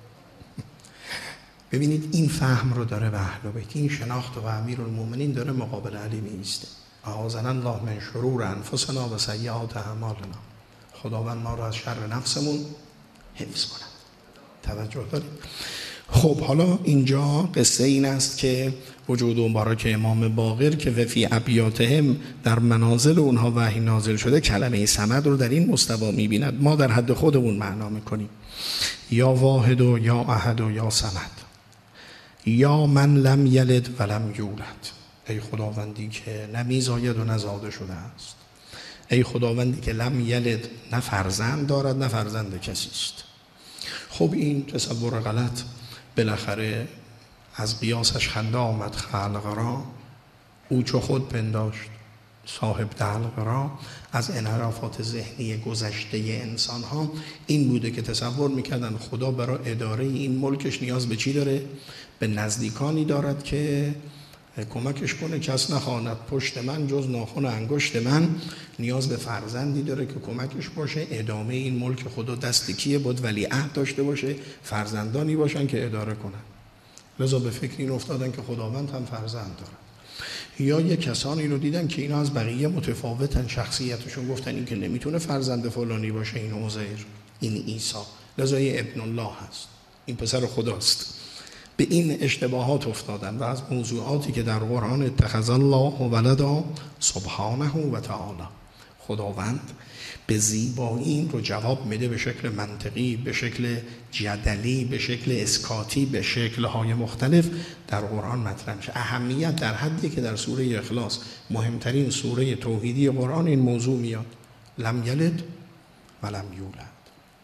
Speaker 1: ببینید این فهم رو داره به اهل بیت، این شناخت و امیرالمومنین داره مقابل علی میایسته. اعاذنا الله من شرور انفسنا و سیئات اعمالنا. خداوند ما رو از شر نفسمون حفظ کنه. توجه دارید؟ خب حالا اینجا قصه این است که وجود مبارک امام باقر که وفی ابیاتهم در منازل اونها وحی نازل شده، کلمه صمد رو در این مستوا میبیند. ما در حد خودمون معنا میکنیم، یا واحد و یا احد و یا صمد، یا من لم یلد و لم یولد. ای خداوندی که نمیزاید و نزاده شده است، ای خداوندی که لم یلد، نه فرزند دارد نه فرزند کسی است. خب این تصور غلط بالاخره از قیاسش خنده آمد خلق را، او چو خود پنداشت صاحب دلق را. از انحرافات ذهنی گذشته انسان ها این بوده که تصور میکردن خدا برای اداره این ملکش نیاز به چی داره؟ به نزدیکانی دارد که کمکش کنه. کس نخواند پشت من جز ناخن انگشت من. نیاز به فرزندی داره که کمکش باشه. ادامه این ملک خدا دست کیه؟ بود ولیعهد داشته باشه، فرزندانی باشن که اداره کنن. لذا به فکر این افتادن که خداوند هم فرزند داره. یا یک کسانی رو دیدن که اینا از بقیه متفاوتن شخصیتشون، گفتن این که نمیتونه فرزند فلانی باشه، این عزیر، این عیسی، لذا یه ابن الله هست، این پسر خداست. به این اشتباهات افتادن و از موضوعاتی که در قرآن اتخذ الله ولدا سبحانه و تعالی، خداوند به زیبایی این رو جواب میده به شکل منطقی، به شکل جدلی، به شکل اسکاتی، به شکل‌های مختلف در قرآن مطرح میشه. اهمیت در حدی که در سوره اخلاص، مهمترین سوره توحیدی قرآن، این موضوع میاد، لم یلد و لم یولد،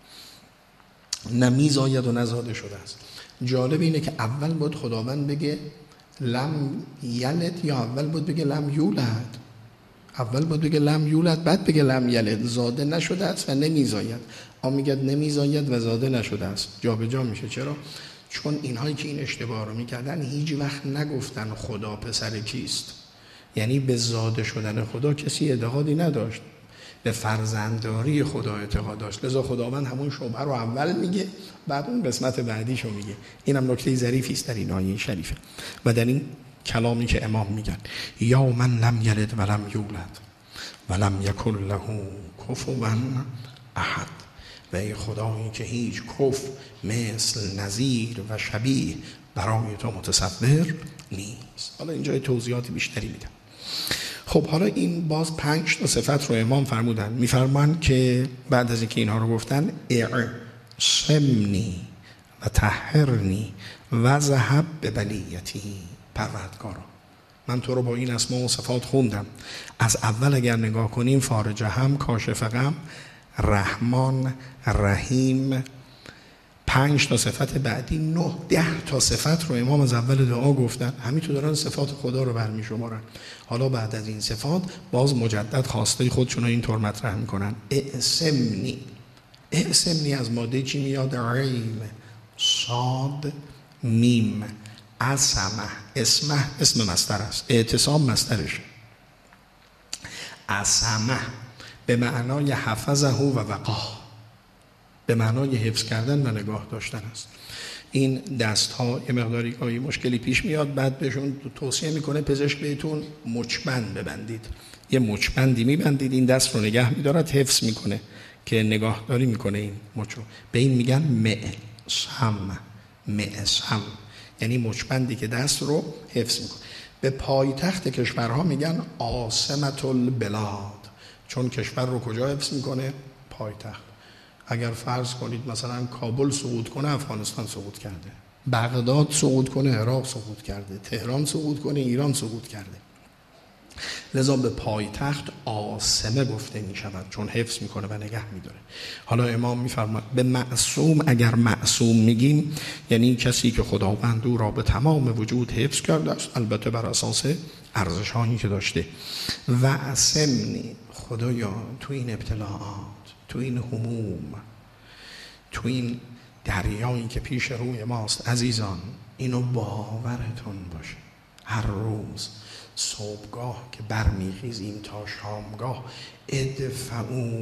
Speaker 1: نمیزاید و نزاده شده است. جالب اینه که اول بود خداوند بگه لم یلد یا اول بود بگه لم یولد؟ اول بود بگه لم یولد بعد بگه لم یلد. زاده نشده است و نمیزاید. آ میگه نمیزاید و زاده نشده است، جا به جا میشه. چرا؟ چون اینهایی که این اشتباه رو میکردن هیچ وقت نگفتن خدا پسر کیست. یعنی به زاده شدن خدا کسی اعتقادی نداشت، به فرزندداری خدا اعتقاد داشت. لذا خداوند همون شبهه رو اول میگه، بعد اون قسمت بعدیشو میگه. اینم نکته ظریفی است در این آیه شریفه و در این کلامی که امام میگن، یا من لم یلد و لم یولد و لم یکن له کفوا احد. و ای خدایی که هیچ کف مثل نظیر و شبیه برای تو متصور نیست. حالا اینجا توضیحات بیشتری میدم. خب حالا این باز پنج تا صفت رو امام فرمودن. میفرمان که بعد از اینکه اینها رو گفتن، اعصمنی و طهرنی و ذهب به بلیتی. پروردگارا من تو رو با این اسما و صفات خوندم. از اول اگر نگاه کنیم، فارج هم، کاشف غم، رحمان، رحیم، پنج تا صفت بعدی، نه ده تا صفت رو امام از اول دعا گفتن، همینطور دارن صفات خدا رو برمی شمارن. حالا بعد از این صفات باز مجدد خواسته خودشون رو اینطور مطرح میکنن: اعصمنی. اعصمنی از ماده چی میاد؟ عین صاد میم. عصمه، اسمه اسم مصدر است، اعتصام مصدرشه. عصمه به معنای حفظه و وقاه، به معنای حفظ کردن و نگاه داشتن است. این دست ها یه مقداری گاهی مشکلی پیش میاد، بعد بهشون توصیه میکنه پزشک بهتون مچبند ببندید. یه مچبندی میبندید، این دست رو نگه میدارد، حفظ میکنه که نگاهداری میکنه این مچو. به این میگن معصم. معصم یعنی مچبندی که دست رو حفظ میکنه. به پایتخت کشورها میگن عاصمة البلاد، چون کشور رو کجا حفظ میکنه؟ پایتخت. اگر فرض کنید مثلا کابل سقوط کنه افغانستان سقوط کرده، بغداد سقوط کنه عراق سقوط کرده، تهران سقوط کنه ایران سقوط کرده. لذا به پایتخت عاصمه گفته می شود، چون حفظ میکنه و نگه میداره. حالا امام میفرماید به معصوم، اگر معصوم میگیم یعنی کسی که خداوند او را به تمام وجود حفظ کرده است، البته بر اساس ارزش هایی که داشته. و عصمنی، خدایا تو این ابتلاعات، تو این هموم، تو این دریایی که پیش روی ماست عزیزان، اینو باورتون باشه. هر روز صبحگاه که برمیخیزیم تا شامگاه، ادفعوا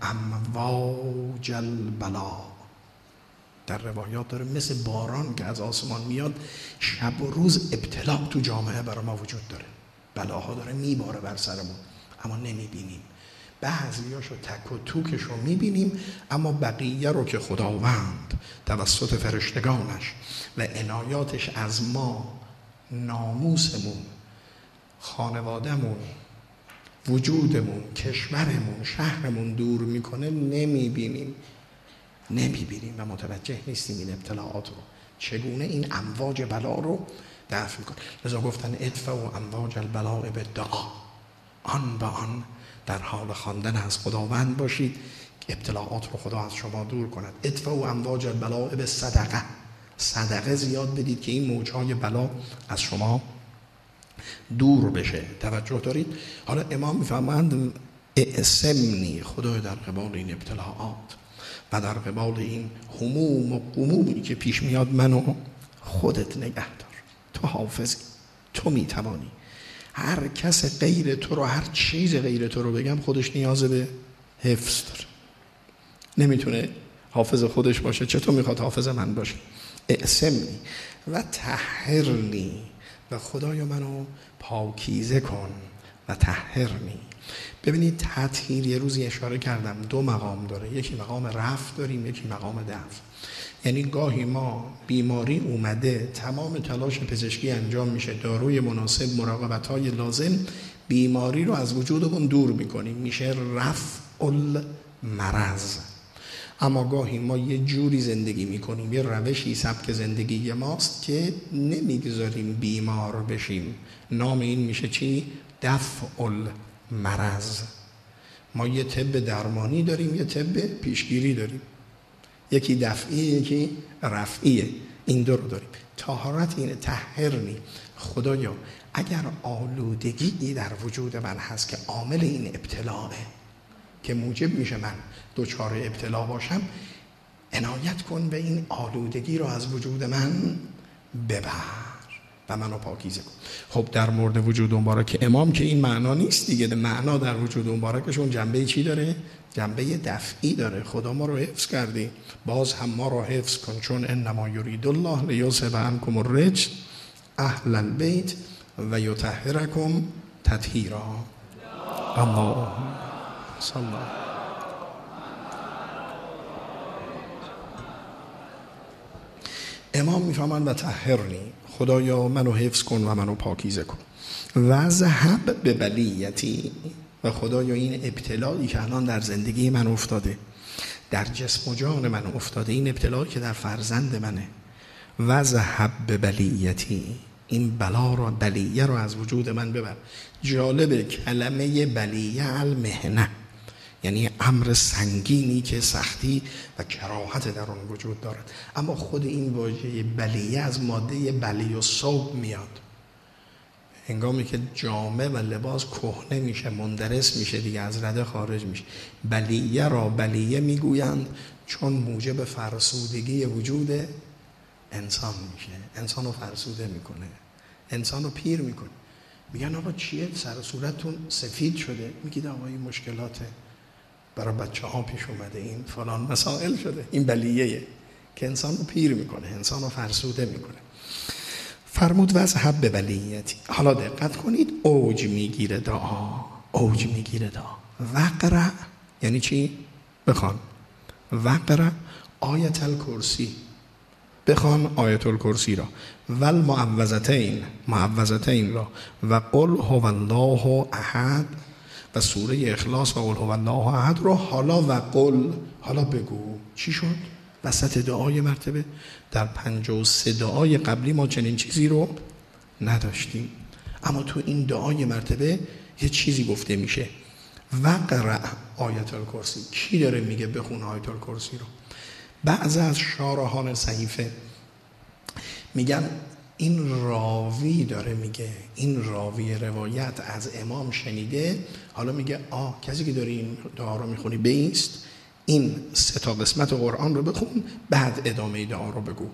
Speaker 1: امواج البلا، در روایات داره مثل باران که از آسمان میاد، شب و روز ابتلا تو جامعه برای ما وجود داره، بلاها داره میباره بر سرمون اما نمیبینیم. بعضیاشو تک و توکش رو میبینیم، اما بقیه رو که خداوند توسط فرشتگانش و عنایاتش از ما، ناموسمون، خانوادهمون، وجودمون، کشورمون، شهرمون دور میکنه نمیبینیم نمیبینیم و متوجه نیستیم این ابتلاعات رو چگونه این امواج بلا رو دفع میکنه. لذا گفتن ادفع و امواج البلاء بالدعا، آن به آن در حال خواندن از خداوند باشید که ابتلاعات رو خدا از شما دور کند. ادفع و امواج البلاء بالصدقه، صدقه زیاد بدید که این موجهای بلا از شما دور بشه. توجه دارید؟ حالا امام میفهمند اعصمنی، خدای در قبال این ابتلاعات و در قبال این هموم و غمومی که پیش میاد منو خودت نگه دار. تو حافظی، تو میتوانی. هر کس غیر تو رو، هر چیز غیر تو رو بگم خودش نیاز به حفظ داره، نمیتونه حافظ خودش باشه، چطور میخواد حافظ من باشه؟ اعصمنی و طهرنی، و خدایا منو پاکیزه کن و طهرنی. ببینید تطهیر یه روزی اشاره کردم دو مقام داره، یکی مقام رفع داریم، یکی مقام دفع. یعنی گاهی ما بیماری اومده، تمام تلاش پزشکی انجام میشه، داروی مناسب، مراقبت‌های لازم، بیماری رو از وجودمون دور میکنیم، میشه رفع المرض. اما گاهی ما یه جوری زندگی میکنیم، یه روشی سبک زندگی ماست که نمیگذاریم بیمار بشیم. نام این میشه چی؟ دفع المرض. ما یه طب درمانی داریم، یه طب پیشگیری داریم، یکی دفعیه یکی رفعیه، این دو رو داریم. طهارت اینه، طهرنی. خدایا اگر آلودگی در وجود من هست که عامل این ابتلاعه که موجب میشه من دوچار ابتلا باشم، عنایت کن به این آلودگی رو از وجود من ببر و منو پاکیزه کن. خب در مورد وجود مبارک امام که این معنا نیست دیگه، معنا در وجود مبارکشون جنبه چی داره؟ جنبه دفعی داره. خدا ما رو حفظ کردی، باز هم ما رو حفظ کن، چون انما یرید الله لیذهب عنکم الرجس اهل البیت و یطهرکم تطهیرا. الله صلی الله. امام میفهمن و طهرنی، خدایا منو حفظ کن و منو پاکیزه کن. و ذهب به بلیتی، و خدایا این ابتلایی که الان در زندگی من افتاده، در جسم و جان من افتاده، این ابتلایی که در فرزند منه، و ذهب به بلیتی، این بلا رو، بلیه رو از وجود من ببر. جالب کلمه بلیه المهنه، یعنی امر سنگینی که سختی و کراهت در آن وجود دارد. اما خود این واژه بلیه از ماده بلی و ثوب میاد. هنگامی که جامه و لباس کهنه میشه، مندرس میشه، دیگه از رده خارج میشه. بلیه را بلیه میگویند چون موجب فرسودگی وجود انسان میشه، انسان رو فرسوده میکنه، انسان رو پیر میکنه. میگن آقا چیه سر صورتتون سفید شده؟ میگید آقا این مشکلاته، برای بچه ها پیش اومده، این فلان مسائل شده. این بلیه‌ایه که انسان رو پیر میکنه، انسان رو فرسوده میکنه. فرمود وذهب به بلیتی. حالا دقت کنید، اوج میگیره دعا، اوج میگیره دعا. وقرأ یعنی چی؟ بخوان. وقرأ آیت الکرسی، بخوان آیت الکرسی را، ول معوذتین، معوذتین را، و قل هو الله احد، و سوره اخلاص و قل هو الله احد رو. حالا و قل، حالا بگو. چی شد؟ وسط دعای مرتبه در پنجاه و سه دعای قبلی ما چنین چیزی رو نداشتیم، اما تو این دعای مرتبه یه چیزی گفته میشه. وقرأ آیت الکرسی. کی داره میگه بخون آیت الکرسی رو؟ بعضی از شارحان صحیفه میگن این راوی داره میگه، این راوی روایت از امام شنیده، حالا میگه آه کسی که داری این دعا رو میخونی بایست، این سه تا قسمت قرآن رو بخون، بعد ادامه دعا رو بگو.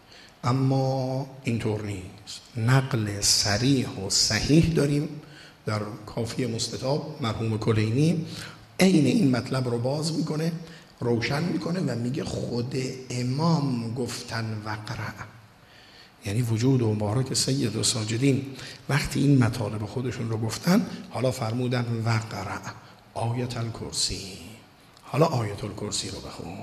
Speaker 1: اما اینطور نیست. نقل صریح و صحیح داریم در کافی مستطاب مرحوم کلینی، عین این مطلب رو باز میکنه، روشن میکنه و میگه خود امام گفتن وقرأ، یعنی وجود و مبارک سید و ساجدین وقتی این مطالب خودشون رو گفتن، حالا فرمودن وقرأ آیت الکرسی، حالا آیت الکرسی رو بخون.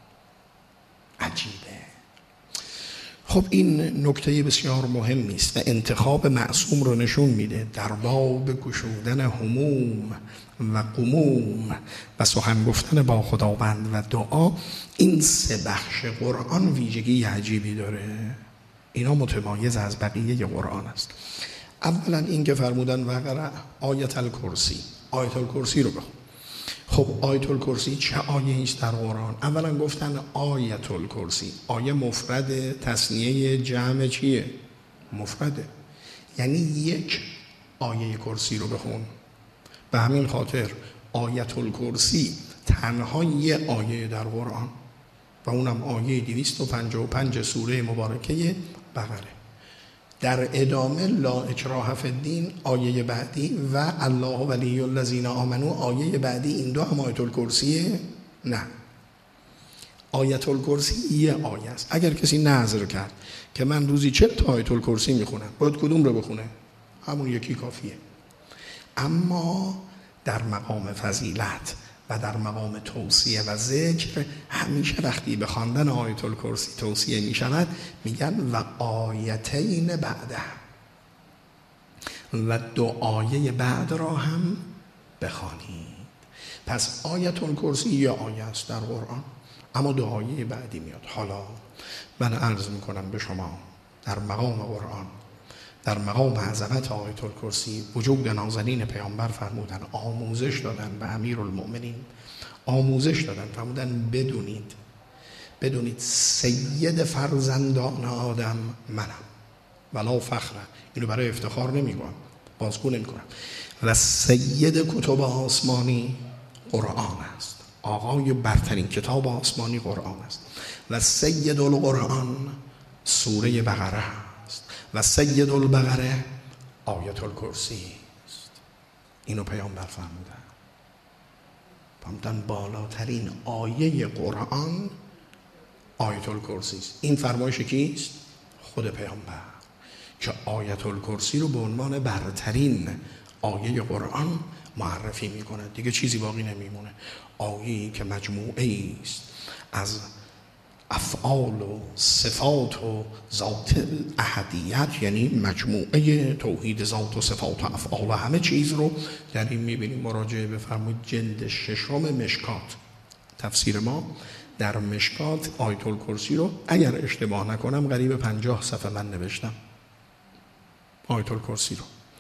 Speaker 1: عجیبه. خب این نکته بسیار مهمی است و انتخاب معصوم رو نشون میده. در باب گشودن هموم و غموم و سخن گفتن با خداوند و دعا، این سه بخش قرآن ویژگی عجیبی داره. اینا متمایز از بقیه قرآن است. اولا این که فرمودن وقرأ آیت الکرسی، آیت الکرسی رو بخون. خب آیت الکرسی چه آیه است در قرآن؟ اولا گفتن آیت الکرسی، آیه مفرد، تثنیه جمع چیه؟ مفرده، یعنی یک آیه کرسی رو بخون. به همین خاطر آیت الکرسی تنها یه آیه در قرآن و اونم آیه دویست و پنجاه و پنج سوره مبارکه بقره. در ادامه لا اکراه فی الدین آیه بعدی و الله ولی الذین آمنوا آیه بعدی، این دو هم آیت الکرسیه؟ نه، آیت الکرسی یه آیه است. اگر کسی نظر کرد که من روزی چه تا آیت الکرسی میخونم، باید کدوم رو بخونه؟ همون یکی کافیه. اما در مقام فضیلت و در مقام توصیه و ذکر همیشه وقتی به خواندن آیت الکرسی توصیه می شود میگن و آیتین بعده، و دو آیه بعد را هم بخوانید. پس آیت الکرسی یه آیه است در قرآن، اما دو آیه بعدی میاد. حالا من عرض میکنم به شما در مقام قرآن، در مقام عظمت آیت الکرسی، وجود نازنین پیامبر فرمودن، آموزش دادن به امیرالمؤمنین، آموزش دادن فرمودن بدونید، بدونید سید فرزندان آدم منم، ولا فخر، اینو برای افتخار نمیگم، بازگو نمیکنم، و سید کتب آسمانی قرآن است، آقای برترین کتاب آسمانی قرآن است، و سید القرآن سوره بقره است، و سید البقره آیت الکرسی است. اینو پیامبر فرمودن. فرمودن بالاترین آیه قرآن آیت الکرسی است. این فرمایش کیست؟ خود پیامبر که آیت الکرسی رو به عنوان برترین آیه قرآن معرفی میکنه. دیگه چیزی باقی نمیمونه. آیه‌ای که مجموعه است از افعال و صفات و ذات الاحدیت، یعنی مجموعه توحید ذات و صفات و افعال و همه چیز رو در این میبینیم. مراجعه بفرمایید جلد ششم مشکات، تفسیر ما در مشکات آیت الکرسی رو اگر اشتباه نکنم قریب پنجاه صفحه من نوشتم آیت الکرسی رو.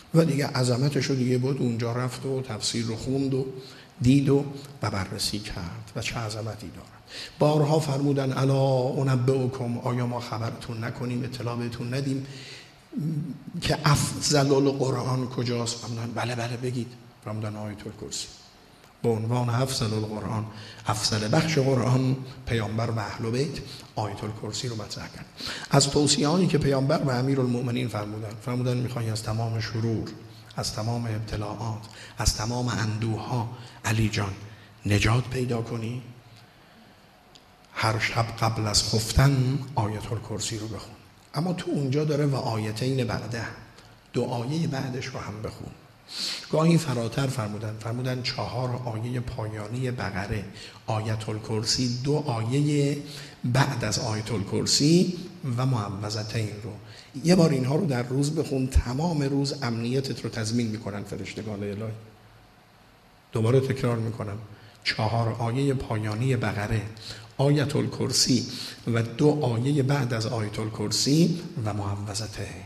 Speaker 1: و دیگه عظمتش رو دیگه بود اونجا رفت و تفسیر رو خوند و دید و و بررسی کرد و چه عظمتی دارد. بارها فرمودن الا انبئکم، آیا ما خبرتون نکنیم، اطلاع بهتون ندیم که افضل القرآن کجاست؟ فرمودن بله بله بگید. فرمودن آیت الکرسی. به عنوان افضل القرآن، افضل بخش قرآن، پیامبر و اهل بیت آیت الکرسی رو مطرح کرد. از توصیه‌ای که پیامبر و امیرالمؤمنین فرمودن، فرمودن میخوای از تمام شرور، از تمام ابتلاعات، از تمام اندوها علی جان نجات پیدا کنی، هر شب قبل از خفتن آیت الکرسی رو بخون. اما تو اونجا داره و آیتین بعده، دو آیه بعدش رو هم بخون. گاهی فراتر فرمودن، فرمودن چهار آیه پایانی بقره آیت الکرسی، دو آیه بعد از آیت الکرسی و معوذتین رو یه بار اینها رو در روز بخون، تمام روز امنیتت رو تضمین میکنن فرشتگان الهی. دوباره تکرار میکنم، چهار آیه پایانی بقره آیت الکرسی و دو آیه بعد از آیت الکرسی و معوذتین.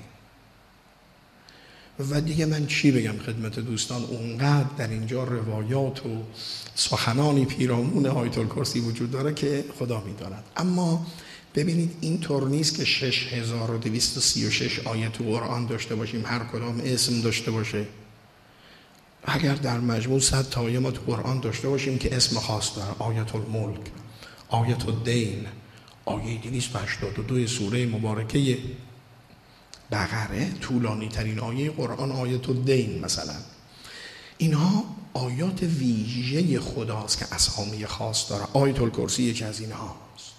Speaker 1: و دیگه من چی بگم خدمت دوستان، اونقدر در اینجا روایات و سخنانی پیرامون آیت الکرسی وجود داره که خدا می‌داند. اما ببینید این طور نیست که شش هزار و دویست و سی و شش آیه تو قرآن داشته باشیم، هر کدام اسم داشته باشه. اگر در مجموع صد تا آیه ما تو قرآن داشته باشیم که اسم خاص داره، آیت الملک، آیت الدین، آیه دویست و هشتاد و دو سوره مبارکه بقره، طولانی ترین آیه قرآن آیت الدین مثلا، اینها آیات ویژه خداست که اسامی خاص داره. آیت الکرسی یکی از اینهاست.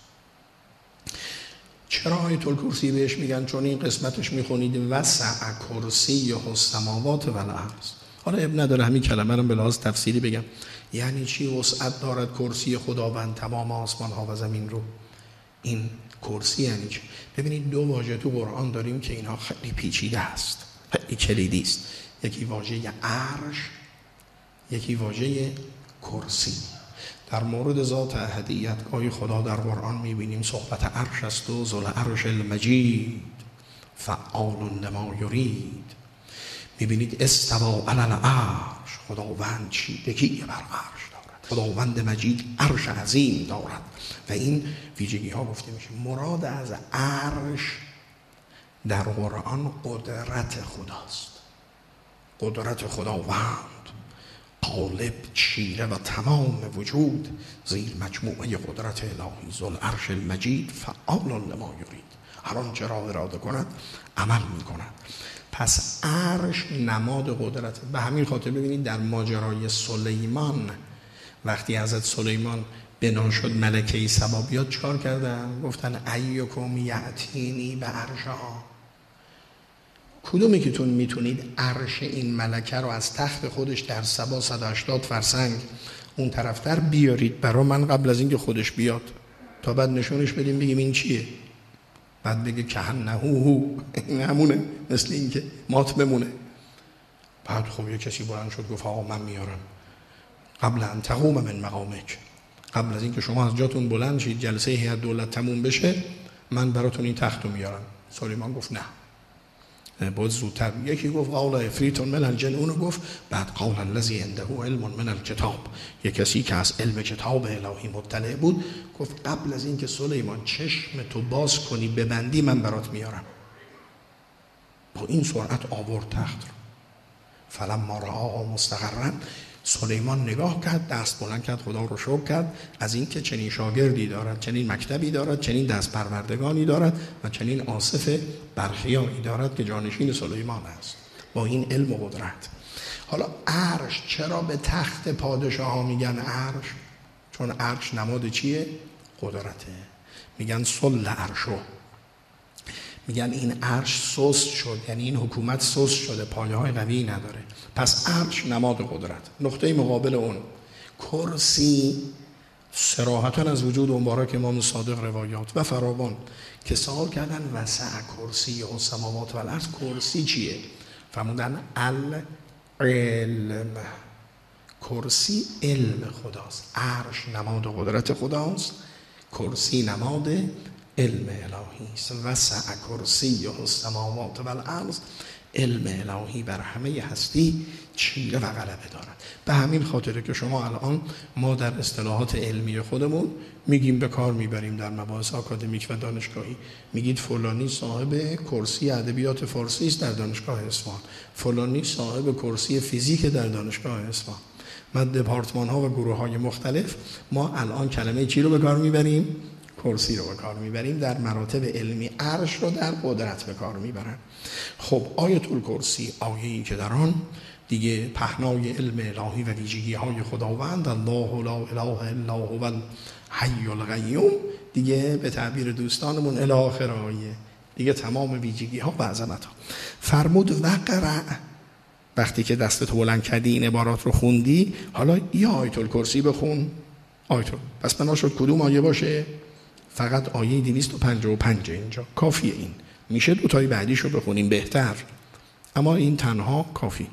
Speaker 1: چرا آیت الکرسی بهش میگن؟ چون این قسمتش میخونید وسع کرسی السماوات و الارض. حالا اب نداره همین کلمه رو به لحاظ تفسیری بگم. یعنی چی وسعت دارد کرسی خداوند تمام آسمان ها و زمین رو؟ این کرسی یعنی چی؟ ببینید دو واژه تو قرآن داریم که اینها خیلی پیچیده است، خیلی کلیدی است. یکی واژه عرش، یکی واژه کرسی. در مورد ذات احدیت گاهی خدا در قرآن میبینیم صحبت عرش است و ذل عرش المجید فعال لما یرید. میبینید استوى علی العرش، خداوند چیدگی بر عرش دارد، خداوند مجید عرش عظیم دارد و این ویژگی ها گفته میشه. مراد از عرش در قرآن قدرت خداست، قدرت خداوند غالب، چیره و تمام وجود زیر مجموعه قدرت الهی. ذل عرش المجید فعال لما یرید، هر آنچه را اراده کند عمل میکند. پس عرش نماد قدرت. به همین خاطر ببینید در ماجرای سلیمان وقتی حضرت سلیمان بنا شد ملکه سبا بیاد چکار کردن؟ گفتن ایکم یأتینی به عرشها، کدومی که تون میتونید عرش این ملکه رو از تخت خودش در سبا صد و هشتاد فرسنگ اون طرفتر بیارید برا من قبل از اینکه خودش بیاد، تا بعد نشونش بدیم بگیم این چیه، بعد بگه کهنهو این همونه، مثل این که مات بمونه. بعد خب یه کسی بلند شد گفت آقا من میارم، قبل ان تقوم من مقامک، قبل از اینکه شما از جاتون بلند شید جلسه هیئت دولت تموم بشه من براتون این تخت رو میارم. سلیمان گفت نه باید زودتر. یکی گفت قال عفریت من الجن، اونو گفت بعد قال الذی عنده علم من الکتاب، یک کسی که از علم کتاب الهی مطلع بود گفت قبل از اینکه سلیمان چشم تو باز کنی ببندی من برات میارم. با این سرعت آورد تخت رو. فلما رآه مستقرا، سلیمان نگاه کرد، دست بلند کرد، خدا رو شکر کرد از اینکه چنین شاگردی دارد، چنین مکتبی دارد، چنین دست پروردگانی دارد و چنین آصف برخیایی دارد که جانشین سلیمان است با این علم و قدرت. حالا عرش، چرا به تخت پادشاه ها میگن عرش؟ چون عرش نماد چیه؟ قدرته. میگن صل عرشو، میگن این عرش سست شد، یعنی این حکومت سست شده، پایه های قوی نداره. پس عرش نماد قدرت. نقطه مقابل اون کرسی، صراحتاً از وجود مبارک امام صادق روایات و فراوان که سوال کردن وسع کرسی و السماوات و الارض، کرسی چیه؟ فرمودن العلم، کرسی علم خداست. عرش نماد قدرت خداست، کرسی نماد علم الهی است. وسع کرسی السماوات و الارض علم الهی بر همه هستی چیره و غلبه دارد. به همین خاطره که شما الان ما در اصطلاحات علمی خودمون میگیم به کار میبریم در مباحث آکادمیک و دانشگاهی، میگید فلانی صاحب کرسی ادبیات فارسی است در دانشگاه اصفهان، فلانی صاحب کرسی فیزیک در دانشگاه اصفهان. من دپارتمان ها و گروه های مختلف ما الان کلمه چی رو به کار میبریم؟ کرسی رو به کار میبریم. در مراتب علمی عرش رو در قدرت به کار میبرن. خب آیت الکرسی آیه‌ای که در آن دیگه پهنای علم الهی و ویژگی های خداوند الله لا اله الا هو الحی القیوم، دیگه به تعبیر دوستانمون الی آخر آیه دیگه تمام ویژگی ها و عظمت ها. فرمود وقرأ، وقتی که دستتو بلند کردی این عبارات رو خوندی، حالا یا آیت الکرسی بخون. آیت پس بنا شد کدوم آیه باشه؟ فقط آیه دویست و پنجاه و پنج اینجا کافیه. این میشه دو تای بعدیشو بخونیم بهتر، اما این تنها کافی.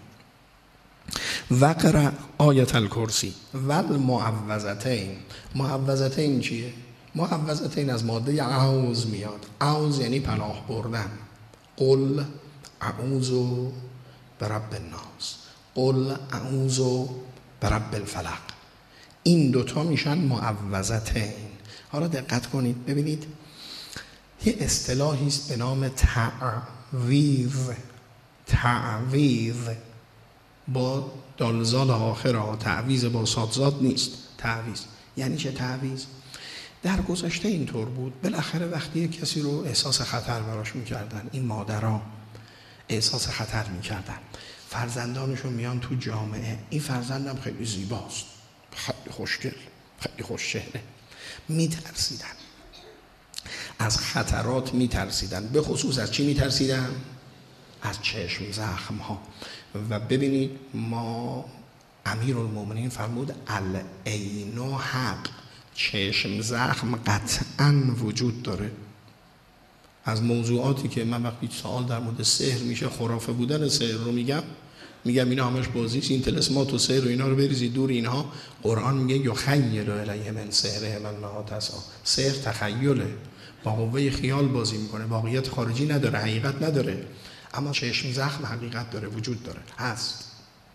Speaker 1: وقرأ آیت الکرسی و المعوذتین. معوذتین چیه؟ معوذتین از ماده اعوذ میاد. اعوذ یعنی پناه بردن. قل اعوذ برب الناس، قل اعوذ برب الفلق. این دوتا میشن معوذتین. حالا دقت کنید ببینید یه اصطلاحی است به نام تعویذ. تعویذ با دالزال آخر ها، تعویذ با صادزاد نیست. تعویذ یعنی چه؟ تعویذ در گذشته اینطور بود، بالاخره وقتی کسی رو احساس خطر براش میکردن، این مادرها احساس خطر میکردن، فرزندانشون میان تو جامعه، این فرزندم خیلی زیباست، خیلی خوشگل، خیلی خوشچهره، میترسیدن از خطرات، میترسیدن. به خصوص از چی میترسیدن؟ از چشم زخم ها. و ببینید ما امیرالمومنین فرمود العین حق، چشم زخم قطعا وجود داره. از موضوعاتی که من وقتی سوال در مورد سحر میشه، خرافه بودن سحر رو میگم، میگم اینا همش بازیست، این طلسمات و سحر و اینا رو بریزید دور اینها. قرآن میگه یخیل الیه من سحره من ما تسعی. سحر تخیله، با قوه خیال بازی میکنه، واقعیت خارجی نداره، حقیقت نداره. اما چشم زخم حقیقت داره، وجود داره، هست.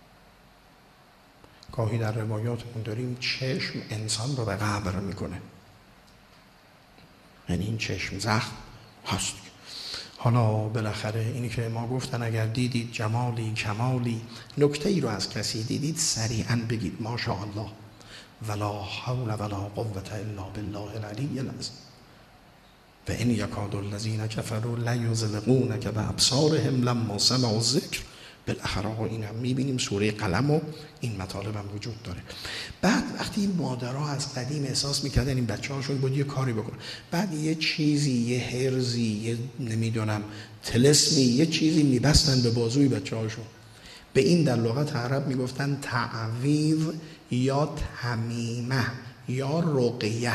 Speaker 1: گاهی در روایاتمون داریم چشم انسان رو به قبر میکنه، یعنی این چشم زخم هست. حالا بالاخره اینی که ما گفتن اگر دیدید جمالی کمالی، نکته ای رو از کسی دیدید سریعا بگید ماشاءالله ولا حول ولا قوة الا بالله العلی العظیم. و ان یکاد الذین کفروا لیزلقونک بابصارهم لما سمعوا الذکر. بالاخره اینم میبینیم سوره قلم و این مطالب هم وجود داره. بعد وقتی این مادرها از قدیم احساس میکردن این بچه هاشون باید یه کاری بکنن، بعد یه چیزی، یه هرزی، یه نمیدونم تلسمی، یه چیزی میبستن به بازوی بچه هاشون. به این در لغت عرب میگفتن تعویذ یا تمیمه یا رقیه.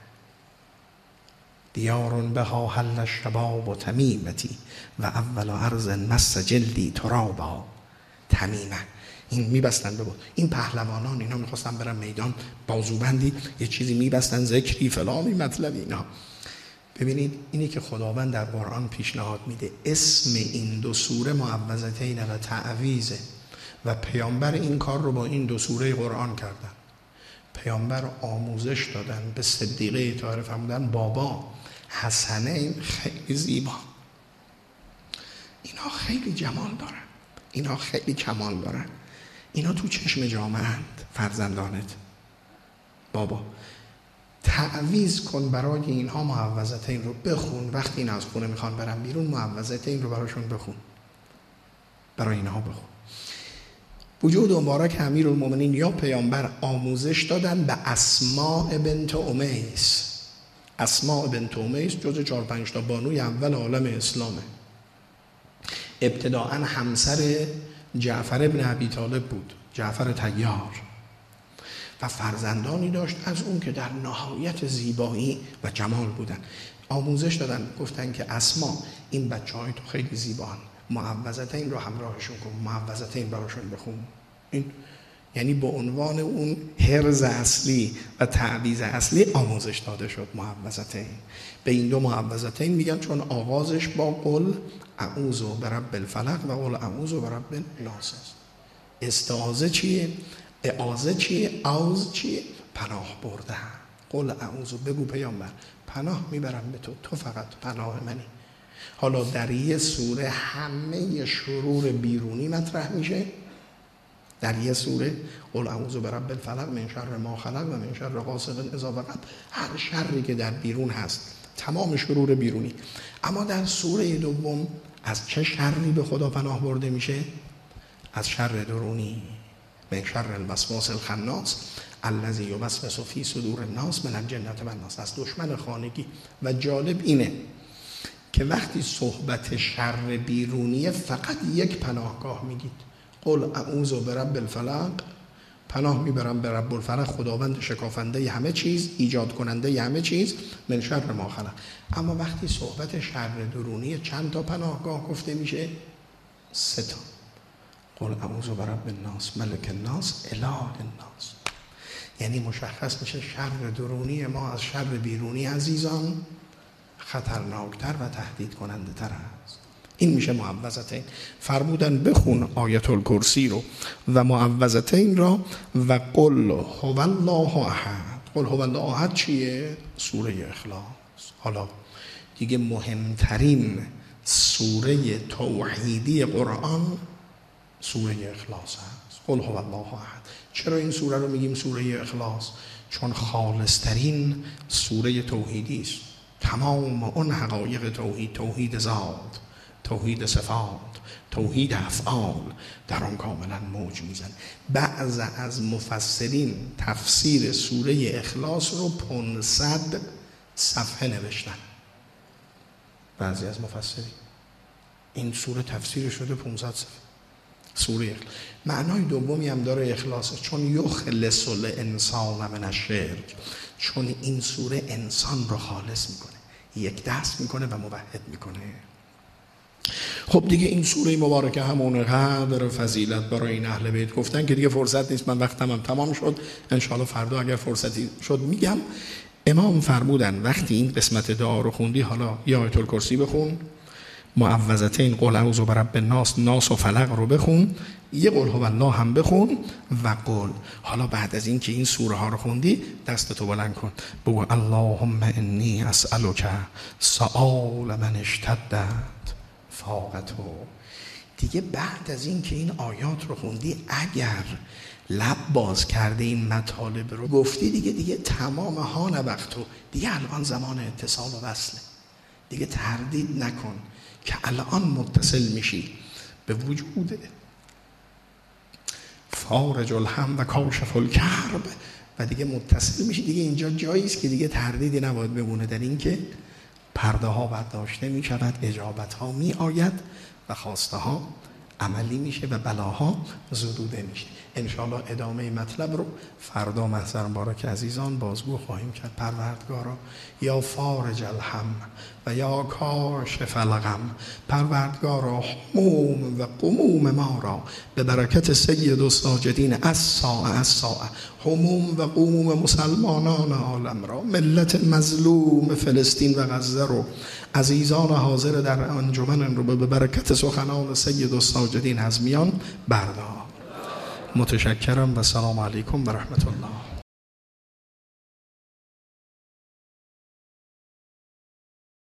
Speaker 1: دیارون بها حل الشباب و تمیمتی و اول ارض مس جلدی ترابا. تمیمه این میبستن به بود. این پهلوانان اینا میخواستن برن میدان، بازوبندی یه چیزی میبستن، ذکری فلانی مطلب اینا. ببینید اینی که خداوند در قرآن پیشنهاد میده، اسم این دو سوره معوذتین و تعویذه و پیامبر این کار رو با این دو سوره قرآن کردن. پیامبر آموزش دادن به صدیقه طاهره، فرمودن بابا حسنین خیلی زیبا، اینا خیلی جمال دارن، اینا خیلی کمال دارن، اینا تو چشم جامعه‌اند، فرزندانت. بابا تعویذ کن برای اینها، معوذتین رو بخون. وقتی این از خونه میخوان برن بیرون، معوذتین رو براشون بخون، برای اینها بخون. وجود مبارک امیرالمومنین یا پیامبر آموزش دادن به اسماء بنت امیس. اسماء بنت امیس جز چهار پنج تا بانوی اول عالم اسلامه. ابتداعا همسر جعفر ابن ابی طالب بود، جعفر طیار، و فرزندانی داشت از اون که در نهایت زیبایی و جمال بودن. آموزش دادن، گفتن که اسما این بچه های تو خیلی زیبان، معوذتین رو همراهشون کن، معوذتین براشون بخون. این یعنی به عنوان اون حرز اصلی و تعویذ اصلی آموزش داده شد معوذتین. به این دو معوذتین میگن چون آغازش با قل اعوذ برب الفلق و قل اعوذ برب الناس است. استعاذه چیه؟ اعاذه چیه؟ اعوذ چیه؟ پناه بردن. قل اعوذ، بگو پیامبر پناه میبرم به تو، تو فقط پناه منی. حالا در یه سوره همه شرور بیرونی مطرح میشه، در یه سوره قل اعوذ برب الفلق من شر ما خلق و من شر غاسق اذا وقب، هر شری که در بیرون هست، تمام شرور بیرونی. اما در سوره دوم از چه شری به خدا پناه برده میشه؟ از شر درونی، من شر الوسواس الخناس الذی یوسوس فی صدور الناس من الجنة والناس، از دشمن خانگی. و جالب اینه که وقتی صحبت شر بیرونی فقط یک پناهگاه میگید، قل اعوذ برب الفلق، پناه میبرم به رب الفلق، خداوند شکافنده همه چیز، ایجاد کننده همه چیز، من شر ما خلق. اما وقتی صحبت شر درونی چند تا پناهگاه گفته میشه؟ سه تا. قل اعوذ برب الناس ملک الناس اله الناس. یعنی مشخص میشه شر درونی ما از شر بیرونی عزیزان خطرناکتر و تهدید کننده تر است. این میشه معوذتین. فرمودن بخون آیت الکرسی رو و معوذتین را و قل هو الله احد. قل هو الله احد چیه؟ سوره اخلاص. حالا دیگه مهمترین سوره توحیدی قرآن سوره اخلاص هست. قل هو الله احد. چرا این سوره رو میگیم سوره اخلاص؟ چون خالصترین سوره توحیدی است. تمام اون حقایق توحید، توحید ذات، توحید صفات، توحید افعال در آن کاملا موج میزن. بعض از مفسرین تفسیر سوره اخلاص رو پانصد صفحه نوشتن. بعضی از مفسرین این سوره تفسیر شده پانصد صفحه. سوره اخلاص معنای دومی هم داره اخلاصه، چون یخلص الانسان من الشرک، چون این سوره انسان رو خالص میکنه، یک دست میکنه و موحد میکنه. خب دیگه این سوره مبارکه همون قدر فضیلت برای این اهل بیت گفتن که دیگه فرصت نیست، من وقتم هم تمام شد، انشاءالله فردا اگر فرصتی شد میگم. امام فرمودن وقتی این قسمت دعا رو خوندی، حالا یا آیت الکرسی بخون، معوذتین قل اعوذ برب الناس، ناس و فلق رو بخون، یه قل هو الله هم بخون و قل. حالا بعد از این که این سوره ها رو خوندی دستتو بلند کن، بگو اللهم انی اسألک سؤال من اشتدت فاقته. دیگه بعد از این که این آیات رو خوندی، اگر لب باز کرده این مطالب رو گفتی، دیگه دیگه تمام ها نبختو، دیگه الان زمان اتصال و وصله. دیگه تردید نکن که الان متصل میشی به وجود فارج الهم و کاشف الکرب و دیگه متصل میشی. دیگه اینجا جایی است که دیگه تردیدی نباید بمونه در این که پرده ها برداشته می شود، اجابت ها می آید و خواسته ها عملی میشه و بلاها زدوده میشه. انشاءالله ادامه مطلب رو فردا محضر مبارک عزیزان بازگو خواهیم کرد. پروردگارا یا فارج الهم و یا کاشف الغم، پروردگارا هموم و غموم ما را به برکت سید الساجدین الساعه الساعه، هموم و غموم مسلمانان عالم را، ملت مظلوم فلسطین و غزه رو، عزیزان حاضر در انجمن رو به برکت سخنان سید الساجدین از میان بردار. متشکرم و سلام علیکم و رحمت الله.